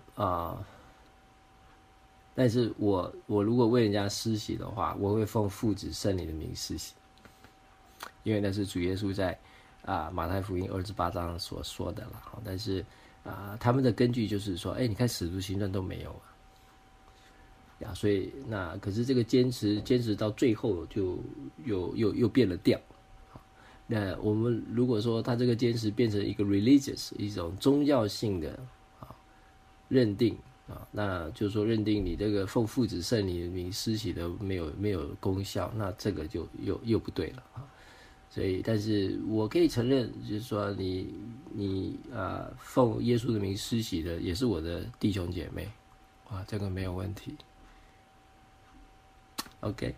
但是我如果为人家施洗的话，我会奉父子圣灵的名施洗，因为那是主耶稣在马太福音28章所说的了。但是他们的根据就是说，你看使徒行传都没有呀，所以那可是这个坚持到最后就又变了调。那我们如果说他这个坚持变成一个 religious 一种宗教性的认定那就是说认定你这个奉父子圣灵的名施洗的没有功效，那这个就又不对了所以，但是我可以承认，就是说你奉耶稣的名施洗的也是我的弟兄姐妹这个没有问题。OK。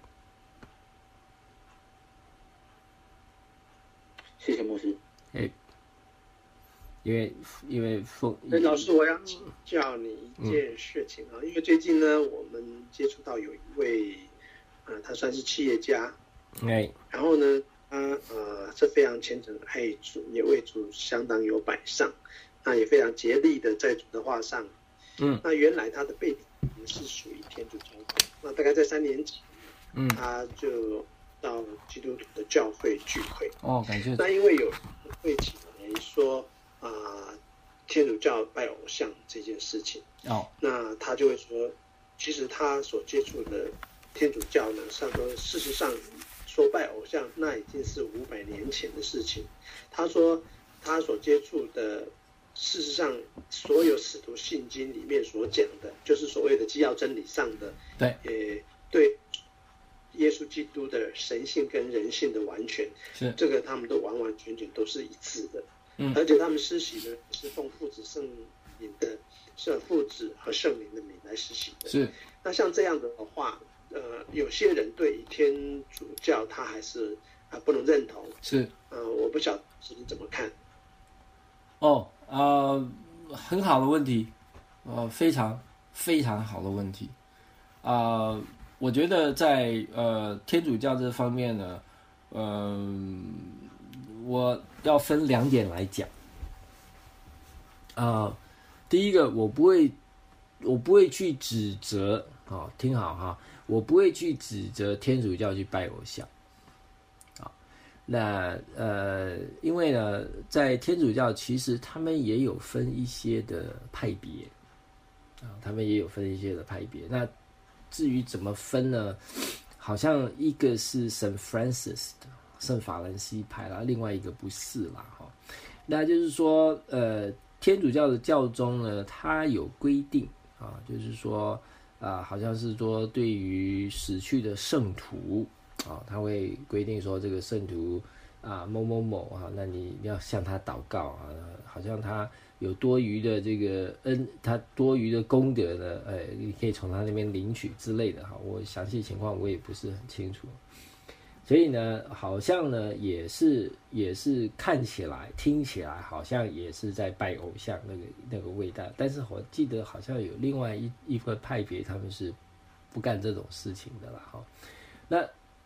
谢谢牧师。 因为老师，我要请教你一件事情因为最近呢，我们接触到有一位他算是企业家，然后呢，他是非常虔诚爱主，也为主相当有摆上，那也非常竭力的在主的话上。那原来他的背景是属于天主教会，那大概在3年前，他就到基督徒的教会聚会。 感谢。 那因为有会起来说天主教拜偶像这件事情，那他就会说，其实他所接触的天主教呢，事实上说拜偶像，那已经是500年前的事情。他说他所接触的，事实上所有使徒信经里面所讲的，就是所谓的基要真理上的，对耶稣基督的神性跟人性的完全，这个他们都完完全全都是一致的。而且他们施洗呢是奉父子圣灵的，是父子和圣灵的名来施洗的。那像这样的话，有些人对于天主教他还是不能认同。我不晓得你怎么看。 很好的问题，非常非常好的问题。我觉得在天主教这方面呢，我要分2点来讲。第一个，我不会去指责，听好哈，我不会去指责天主教去拜偶像。那因为呢，在天主教其实他们也有分一些的派别那至于怎么分呢？好像一个是圣 Francis 的圣法兰西派啦，另外一个不是啦哈。那就是说，天主教的教宗呢，它有规定就是说好像是说对于死去的圣徒。他会规定说这个圣徒某某某那你要向他祷告好像他有多余的这个他多余的功德呢，你可以从他那边领取之类的我详细情况我也不是很清楚，所以呢，好像呢也是看起来听起来好像也是在拜偶像那个味道，但是我记得好像有另外一个派别他们是不干这种事情的啦那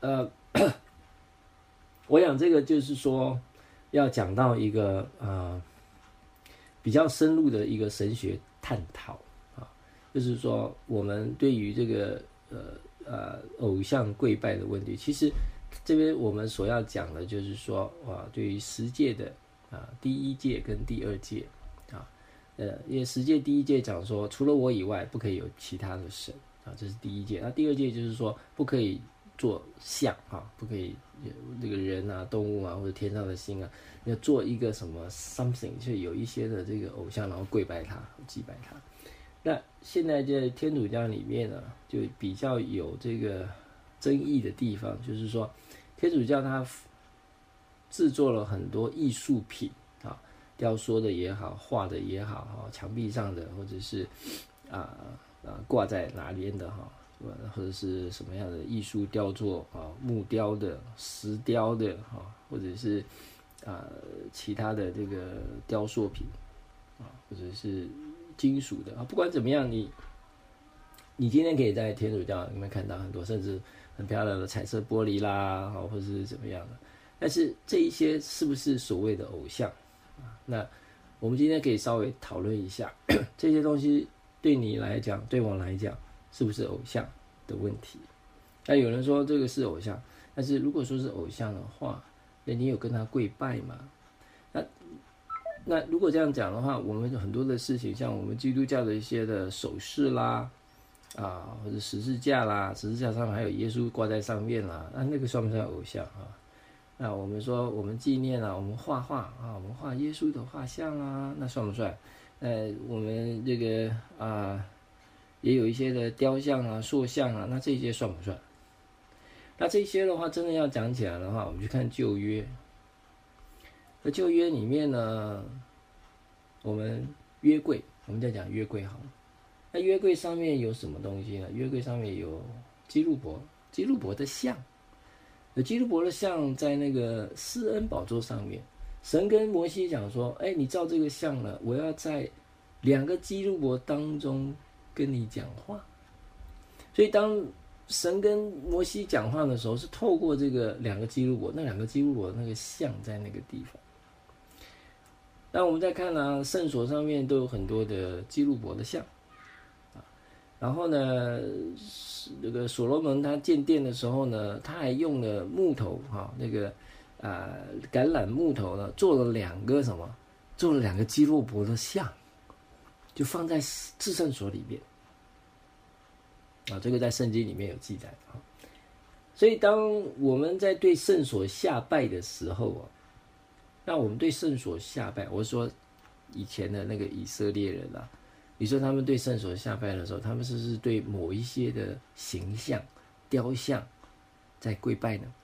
我想这个就是说要讲到一个比较深入的一个神学探讨就是说我们对于这个偶像跪拜的问题，其实这边我们所要讲的就是说对于十诫的第1诫跟第2诫因为十诫第1诫讲说除了我以外不可以有其他的神这是第1诫，那第2诫就是说不可以做像不可以这个人动物或者天上的星要做一个什么 something， 就有一些的这个偶像，然后跪拜他祭拜他。那现在在天主教里面呢，就比较有这个争议的地方，就是说天主教它制作了很多艺术品雕塑的也好，画的也好墙壁上的或者是挂在哪边的或者是什么样的艺术雕作木雕的、石雕的或者是其他的这个雕塑品或者是金属的不管怎么样，你今天可以在天主教里面看到很多甚至很漂亮的彩色玻璃啦或者是怎么样的，但是这一些是不是所谓的偶像那我们今天可以稍微讨论一下这些东西对你来讲对我来讲是不是偶像的问题。那有人说这个是偶像，但是如果说是偶像的话，那你有跟他跪拜吗？那如果这样讲的话，我们很多的事情，像我们基督教的一些的首饰啦或者十字架啦，十字架上面还有耶稣挂在上面啦，那个算不算偶像那我们说我们纪念我们画画我们画耶稣的画像那算不算？我们这个也有一些的雕像塑像那这些算不算？那这些的话，真的要讲起来的话，我们去看旧约。那旧约里面呢，我们约柜，我们再讲约柜好了。那约柜上面有什么东西呢？约柜上面有基路伯的像。有基路伯的像在那个施恩宝座上面，神跟摩西讲说：“你照这个像呢，我要在2个基路伯当中跟你讲话。”所以当神跟摩西讲话的时候，是透过这个2个基路伯，那2个基路伯那个像在那个地方。那我们再看圣所上面都有很多的基路伯的像然后呢，这个所罗门他建殿的时候呢，他还用了木头那个橄榄木头呢，做了2个基路伯的像，就放在至圣所里面这个在圣经里面有记载所以当我们在对圣所下拜的时候那我们对圣所下拜，我是说以前的那个以色列人你说他们对圣所下拜的时候，他们是不是对某一些的形象雕像在跪拜呢？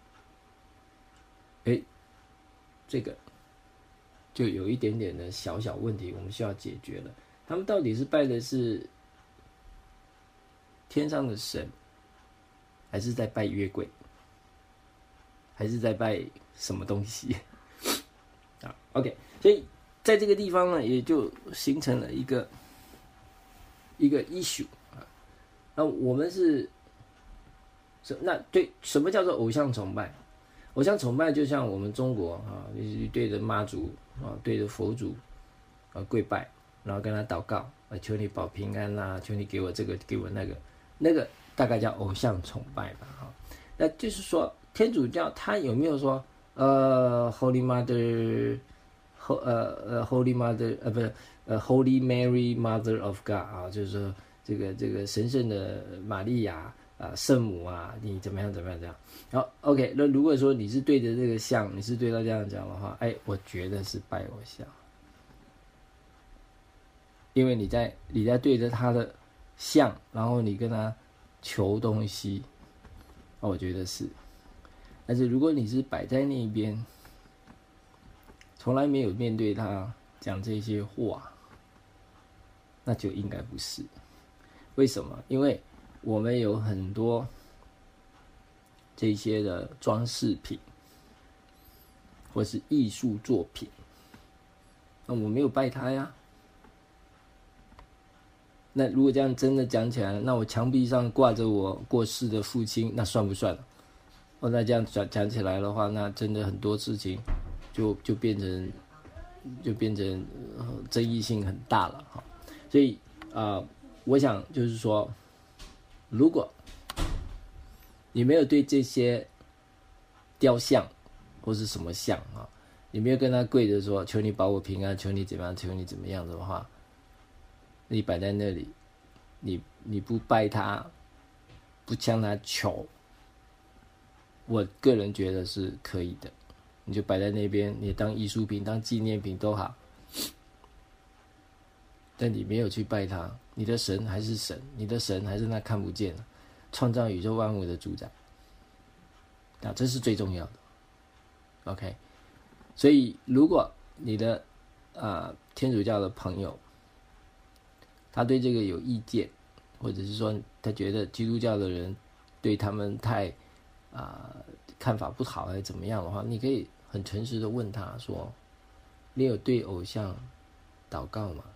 这个就有一点点的小小问题，我们需要解决了。他们到底是拜的是天上的神，还是在拜约柜，还是在拜什么东西？OK， 所以在这个地方呢，也就形成了一个 issue 啊。那我们那对什么叫做偶像崇拜？偶像崇拜就像我们中国啊，就是对着妈祖啊，对着佛祖啊跪拜，然后跟他祷告，求你保平安啦，求你给我这个给我那个大概叫偶像崇拜吧哈。那就是说天主教他有没有说Holy Mother Holy Mother 不是Holy Mary Mother of God 啊，就是说这个神圣的玛利亚圣母啊，你怎么样这样。然后 OK， 那如果说你是对着这个像，你是对他这样讲的话，我觉得是拜偶像，因为你在对着他的像，然后你跟他求东西，我觉得是。但是如果你是摆在那边，从来没有面对他讲这些话，那就应该不是。为什么？因为我们有很多这些的装饰品或是艺术作品，那我没有拜他呀。那如果这样真的讲起来，那我墙壁上挂着我过世的父亲，那算不算？那这样讲起来的话，那真的很多事情就变成争议性很大了哈。所以我想就是说，如果你没有对这些雕像或是什么像啊，你没有跟他跪着说求你保我平安，求你怎么样，求你怎么样的话，你摆在那里，你不拜他，不向他求，我个人觉得是可以的。你就摆在那边，你当艺术品、当纪念品都好，但你没有去拜他，你的神还是神，你的神还是那看不见的创造宇宙万物的主宰，这是最重要的。OK， 所以如果你的天主教的朋友，他对这个有意见，或者是说他觉得基督教的人对他们太看法不好还是怎么样的话，你可以很诚实的问他说：“你有对偶像祷告吗？”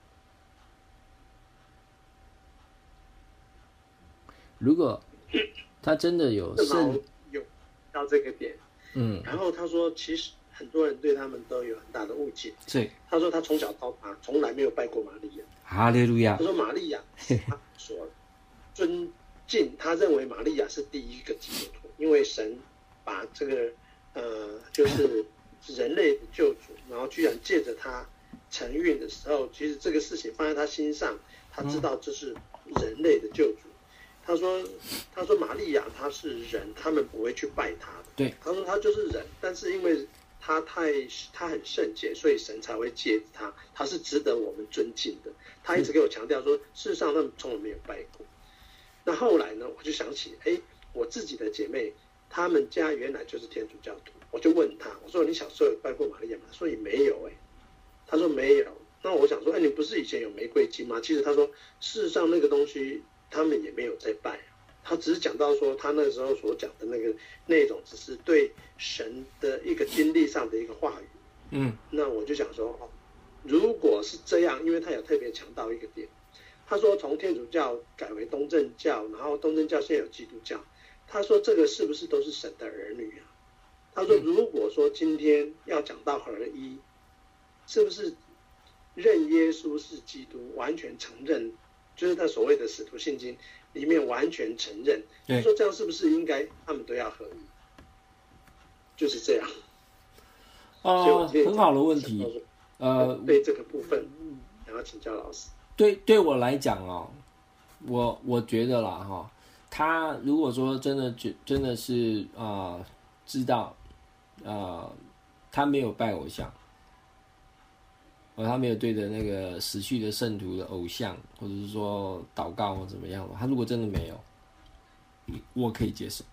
如果他真的有到这个点，然后他说，其实很多人对他们都有很大的误解。 对， 他说他从小到大从来没有拜过玛利亚。 哈利路亚。 他说玛利亚，他所尊敬，他认为玛利亚是第一个基督徒，因为神把这个就是人类的救主，然后居然借着他承运的时候，其实这个事情放在他心上，他知道这是人类的救主。他说玛利亚她是人，他们不会去拜她的。 对， 他说她就是人，但是因为她很圣洁，所以神才会借她，她是值得我们尊敬的。他一直给我强调说，事实上他们从来没有拜过。那后来呢，我就想起，我自己的姐妹，她们家原来就是天主教徒，我就问她，我说你小时候有拜过玛利亚吗？她说也没有。她说没有。那我想说，你不是以前有玫瑰金吗？其实她说，事实上那个东西他们也没有在拜，他只是讲到说他那个时候所讲的那个内容，只是对神的一个经历上的一个话语。那我就想说，如果是这样，因为他有特别强调一个点，他说从天主教改为东正教，然后东正教现在有基督教，他说这个是不是都是神的儿女啊？他说如果说今天要讲到合一，是不是认耶稣是基督，完全承认，就是在所谓的使徒信经里面完全承认，说这样是不是应该他们都要合一？就是这样。 很好的问题。 对这个部分，想要请教老师。 对我来讲我觉得啦他如果说真的是知道他没有拜偶像，他没有对着那个死去的圣徒的偶像，或者是说祷告或怎么样的，他如果真的没有，我可以接受。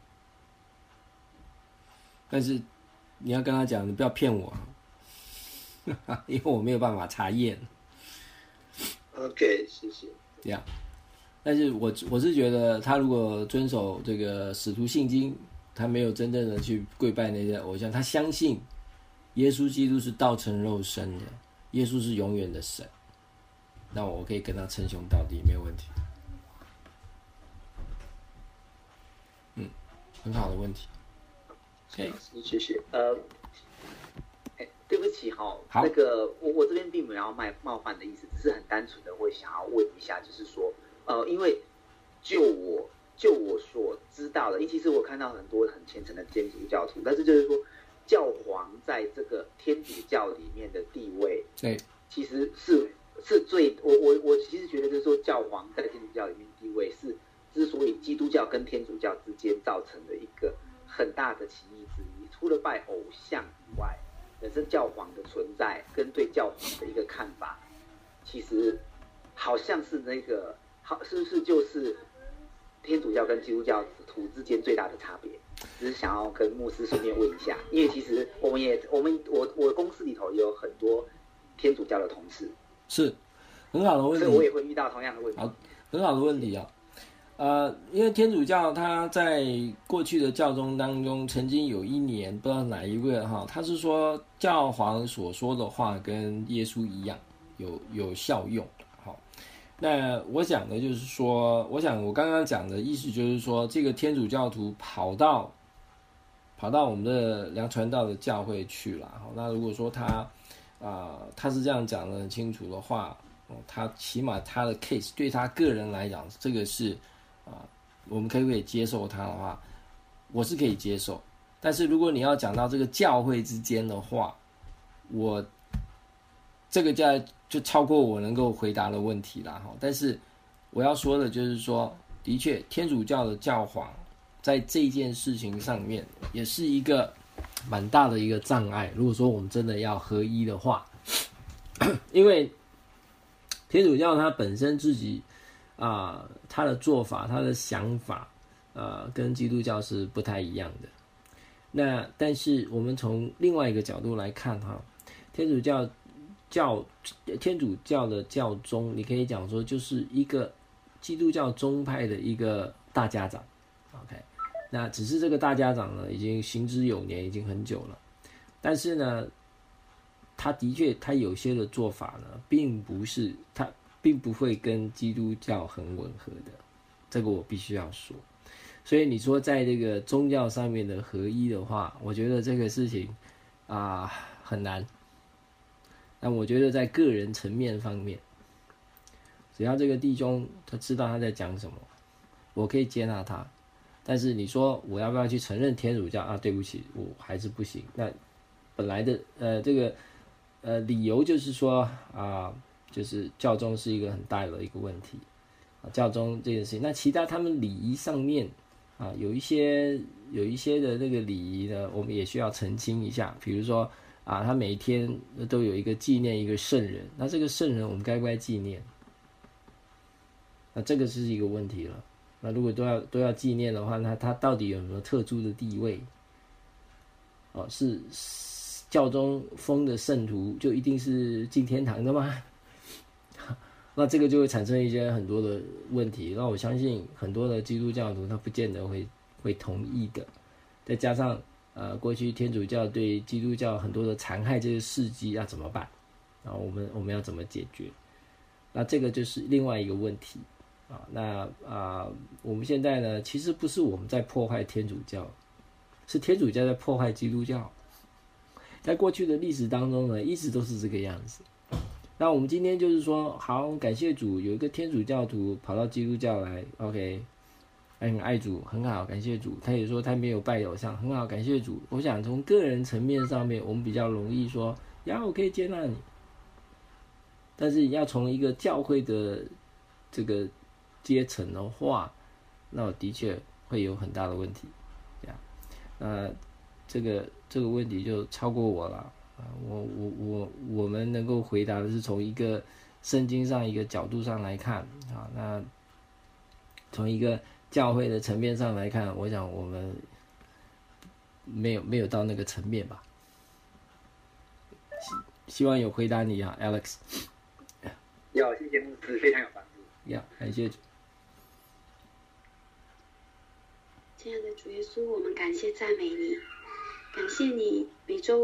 但是你要跟他讲，你不要骗我，因为我没有办法查验。 OK， 谢谢。 但是我是觉得，他如果遵守这个使徒信经，他没有真正的去跪拜那些偶像，他相信耶稣基督是道成肉身的， 耶稣是永远的神，那我可以跟他称兄道弟，没有问题。很好的问题。 OK， 谢谢。对不起哈， 那个我这边并没有要冒犯的意思，只是很单纯的会想要问一下，就是说，因为就我所知道的，其实我看到很多很虔诚的天主教徒，但是就是说，教皇在这个天主教里面的地位， 对， 其实是最我其实觉得就是说，教皇在天主教里面地位是之所以基督教跟天主教之间造成的一个很大的歧义之一，除了拜偶像以外，本身教皇的存在跟对教皇的一个看法，其实好像是是不是就是天主教跟基督教徒之间最大的差别？只是想要跟牧师顺便问一下，因为其实我公司里头也有很多天主教的同事， 是很好的问题， 所以我也会遇到同样的问题。 好，很好的问题啊。因为天主教它在过去的教宗当中，曾经有一年不知道哪一位哈，他是说教皇所说的话跟耶稣一样有效用。好，那我讲的就是说，我刚刚讲的意思就是说，这个天主教徒跑到我们的梁传道的教会去了。好，那如果说他是这样讲的很清楚的话，他起码他的 case 对他个人来讲，这个是。我们可不可以接受他的话，我是可以接受。但是如果你要讲到这个教会之间的话，我这个就超过我能够回答的问题啦。但是我要说的就是说，的确天主教的教皇在这件事情上面也是一个蛮大的一个障碍。如果说我们真的要合一的话，因为天主教它本身自己他的做法，他的想法，跟基督教是不太一样的。那但是我们从另外一个角度来看哈，天主教的教宗，你可以讲说就是一个基督教宗派的一个大家长 ，OK。那只是这个大家长呢，已经行之有年，已经很久了。但是呢，他的确他有些的做法呢，并不会跟基督教很吻合的，这个我必须要说。所以你说在这个宗教上面的合一的话，我觉得这个事情很难。那我觉得在个人层面方面，只要这个弟兄他知道他在讲什么，我可以接纳他。但是你说我要不要去承认天主教对不起，我还是不行。那本来的这个理由就是说就是教宗是一个很大的一个问题教宗这件事情。那其他他们礼仪上面有一些的那个礼仪呢，我们也需要澄清一下。比如说他每一天都有一个纪念一个圣人，那这个圣人我们该不该纪念？那这个是一个问题了。那如果都要纪念的话，那他到底有什么特殊的地位？是教宗封的圣徒就一定是进天堂的吗？那这个就会产生一些很多的问题。那我相信很多的基督教徒他不见得会同意的。再加上过去天主教对基督教很多的残害，这些事迹要怎么办？然后我们要怎么解决？那这个就是另外一个问题那我们现在呢，其实不是我们在破坏天主教，是天主教在破坏基督教。在过去的历史当中呢，一直都是这个样子。那我们今天就是说，好，感谢主，有一个天主教徒跑到基督教来 ，OK， 很爱主，很好，感谢主。他也说他没有拜偶像，很好，感谢主。我想从个人层面上面，我们比较容易说，我可以接纳你。但是要从一个教会的这个阶层的话，那我的确会有很大的问题，这个问题就超过我了我们能够回答的是从一个圣经上一个角度上来看那从一个教会的层面上来看，我想我们没有到那个层面吧。希望有回答你Alex。 谢谢牧师，非常有帮助。 感谢主。 亲爱的主耶稣，我们感谢赞美你，感谢你每周五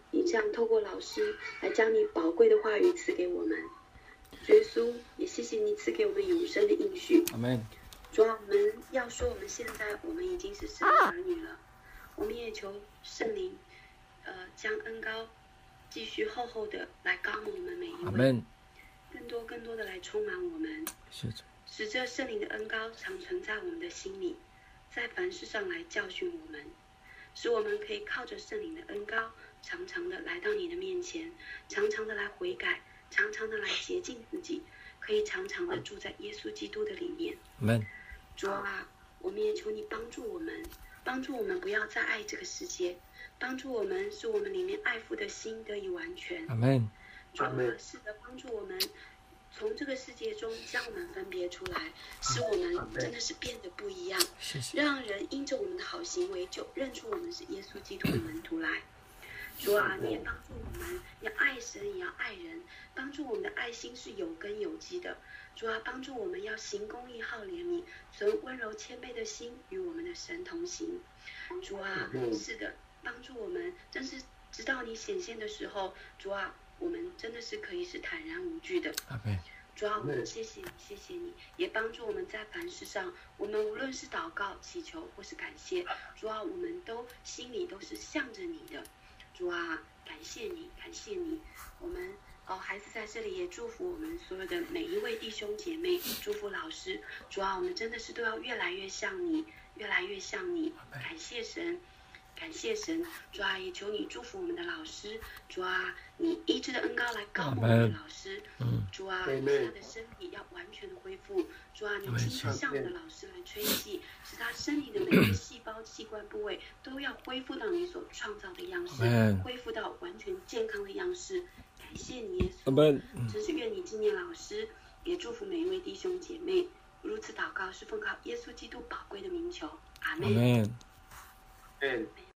你这样透过老师来将你宝贵的话语赐给我们。主耶稣，也谢谢你赐给我们永生的应许。 阿们。 主啊，我们要说我们现在我们已经是神的儿女了，我们也求圣灵将恩膏继续厚厚的来膏抹我们每一位，更多的来充满我们，使这圣灵的恩膏常存在我们的心里，在凡事上来教训我们，使我们可以靠着圣灵的恩膏常常的来到你的面前，常常的来悔改，常常的来洁净自己，可以常常的住在耶稣基督的里面。主啊，我们也求你帮助我们不要再爱这个世界，帮助我们使我们里面爱父的心得以完全。 阿们。 主啊，是的，帮助我们从这个世界中将我们分别出来，使我们真的是变得不一样，让人因着我们的好行为就认出我们是耶稣基督的门徒来。主啊，你也帮助我们要爱神也要爱人，帮助我们的爱心是有根有基的。主啊，帮助我们要行公义好怜悯，存温柔谦卑的心与我们的神同行。主啊，是的，帮助我们真是直到你显现的时候，主啊，我们真的是可以是坦然无惧的。主啊，我们谢谢你，也帮助我们在凡事上，我们无论是祷告、祈求或是感谢，主啊，我们都心里都是向着你的。主啊，感谢你，我们孩子在这里也祝福我们所有的每一位弟兄姐妹，祝福老师。主啊，我们真的是都要越来越像你，感谢神。主啊，也求你祝福我们的老师。主啊，你医治的恩膏来膏抹我们的老师。主啊，使他的身体要完全的恢复。主啊，你亲自向我们的老师来吹气，使他身体的每个细胞、器官部位都要恢复到你所创造的样式，恢复到完全健康的样式。感谢你，耶稣。真是愿你纪念老师，也祝福每一位弟兄姐妹。如此祷告是奉靠耶稣基督宝贵的名求。阿们。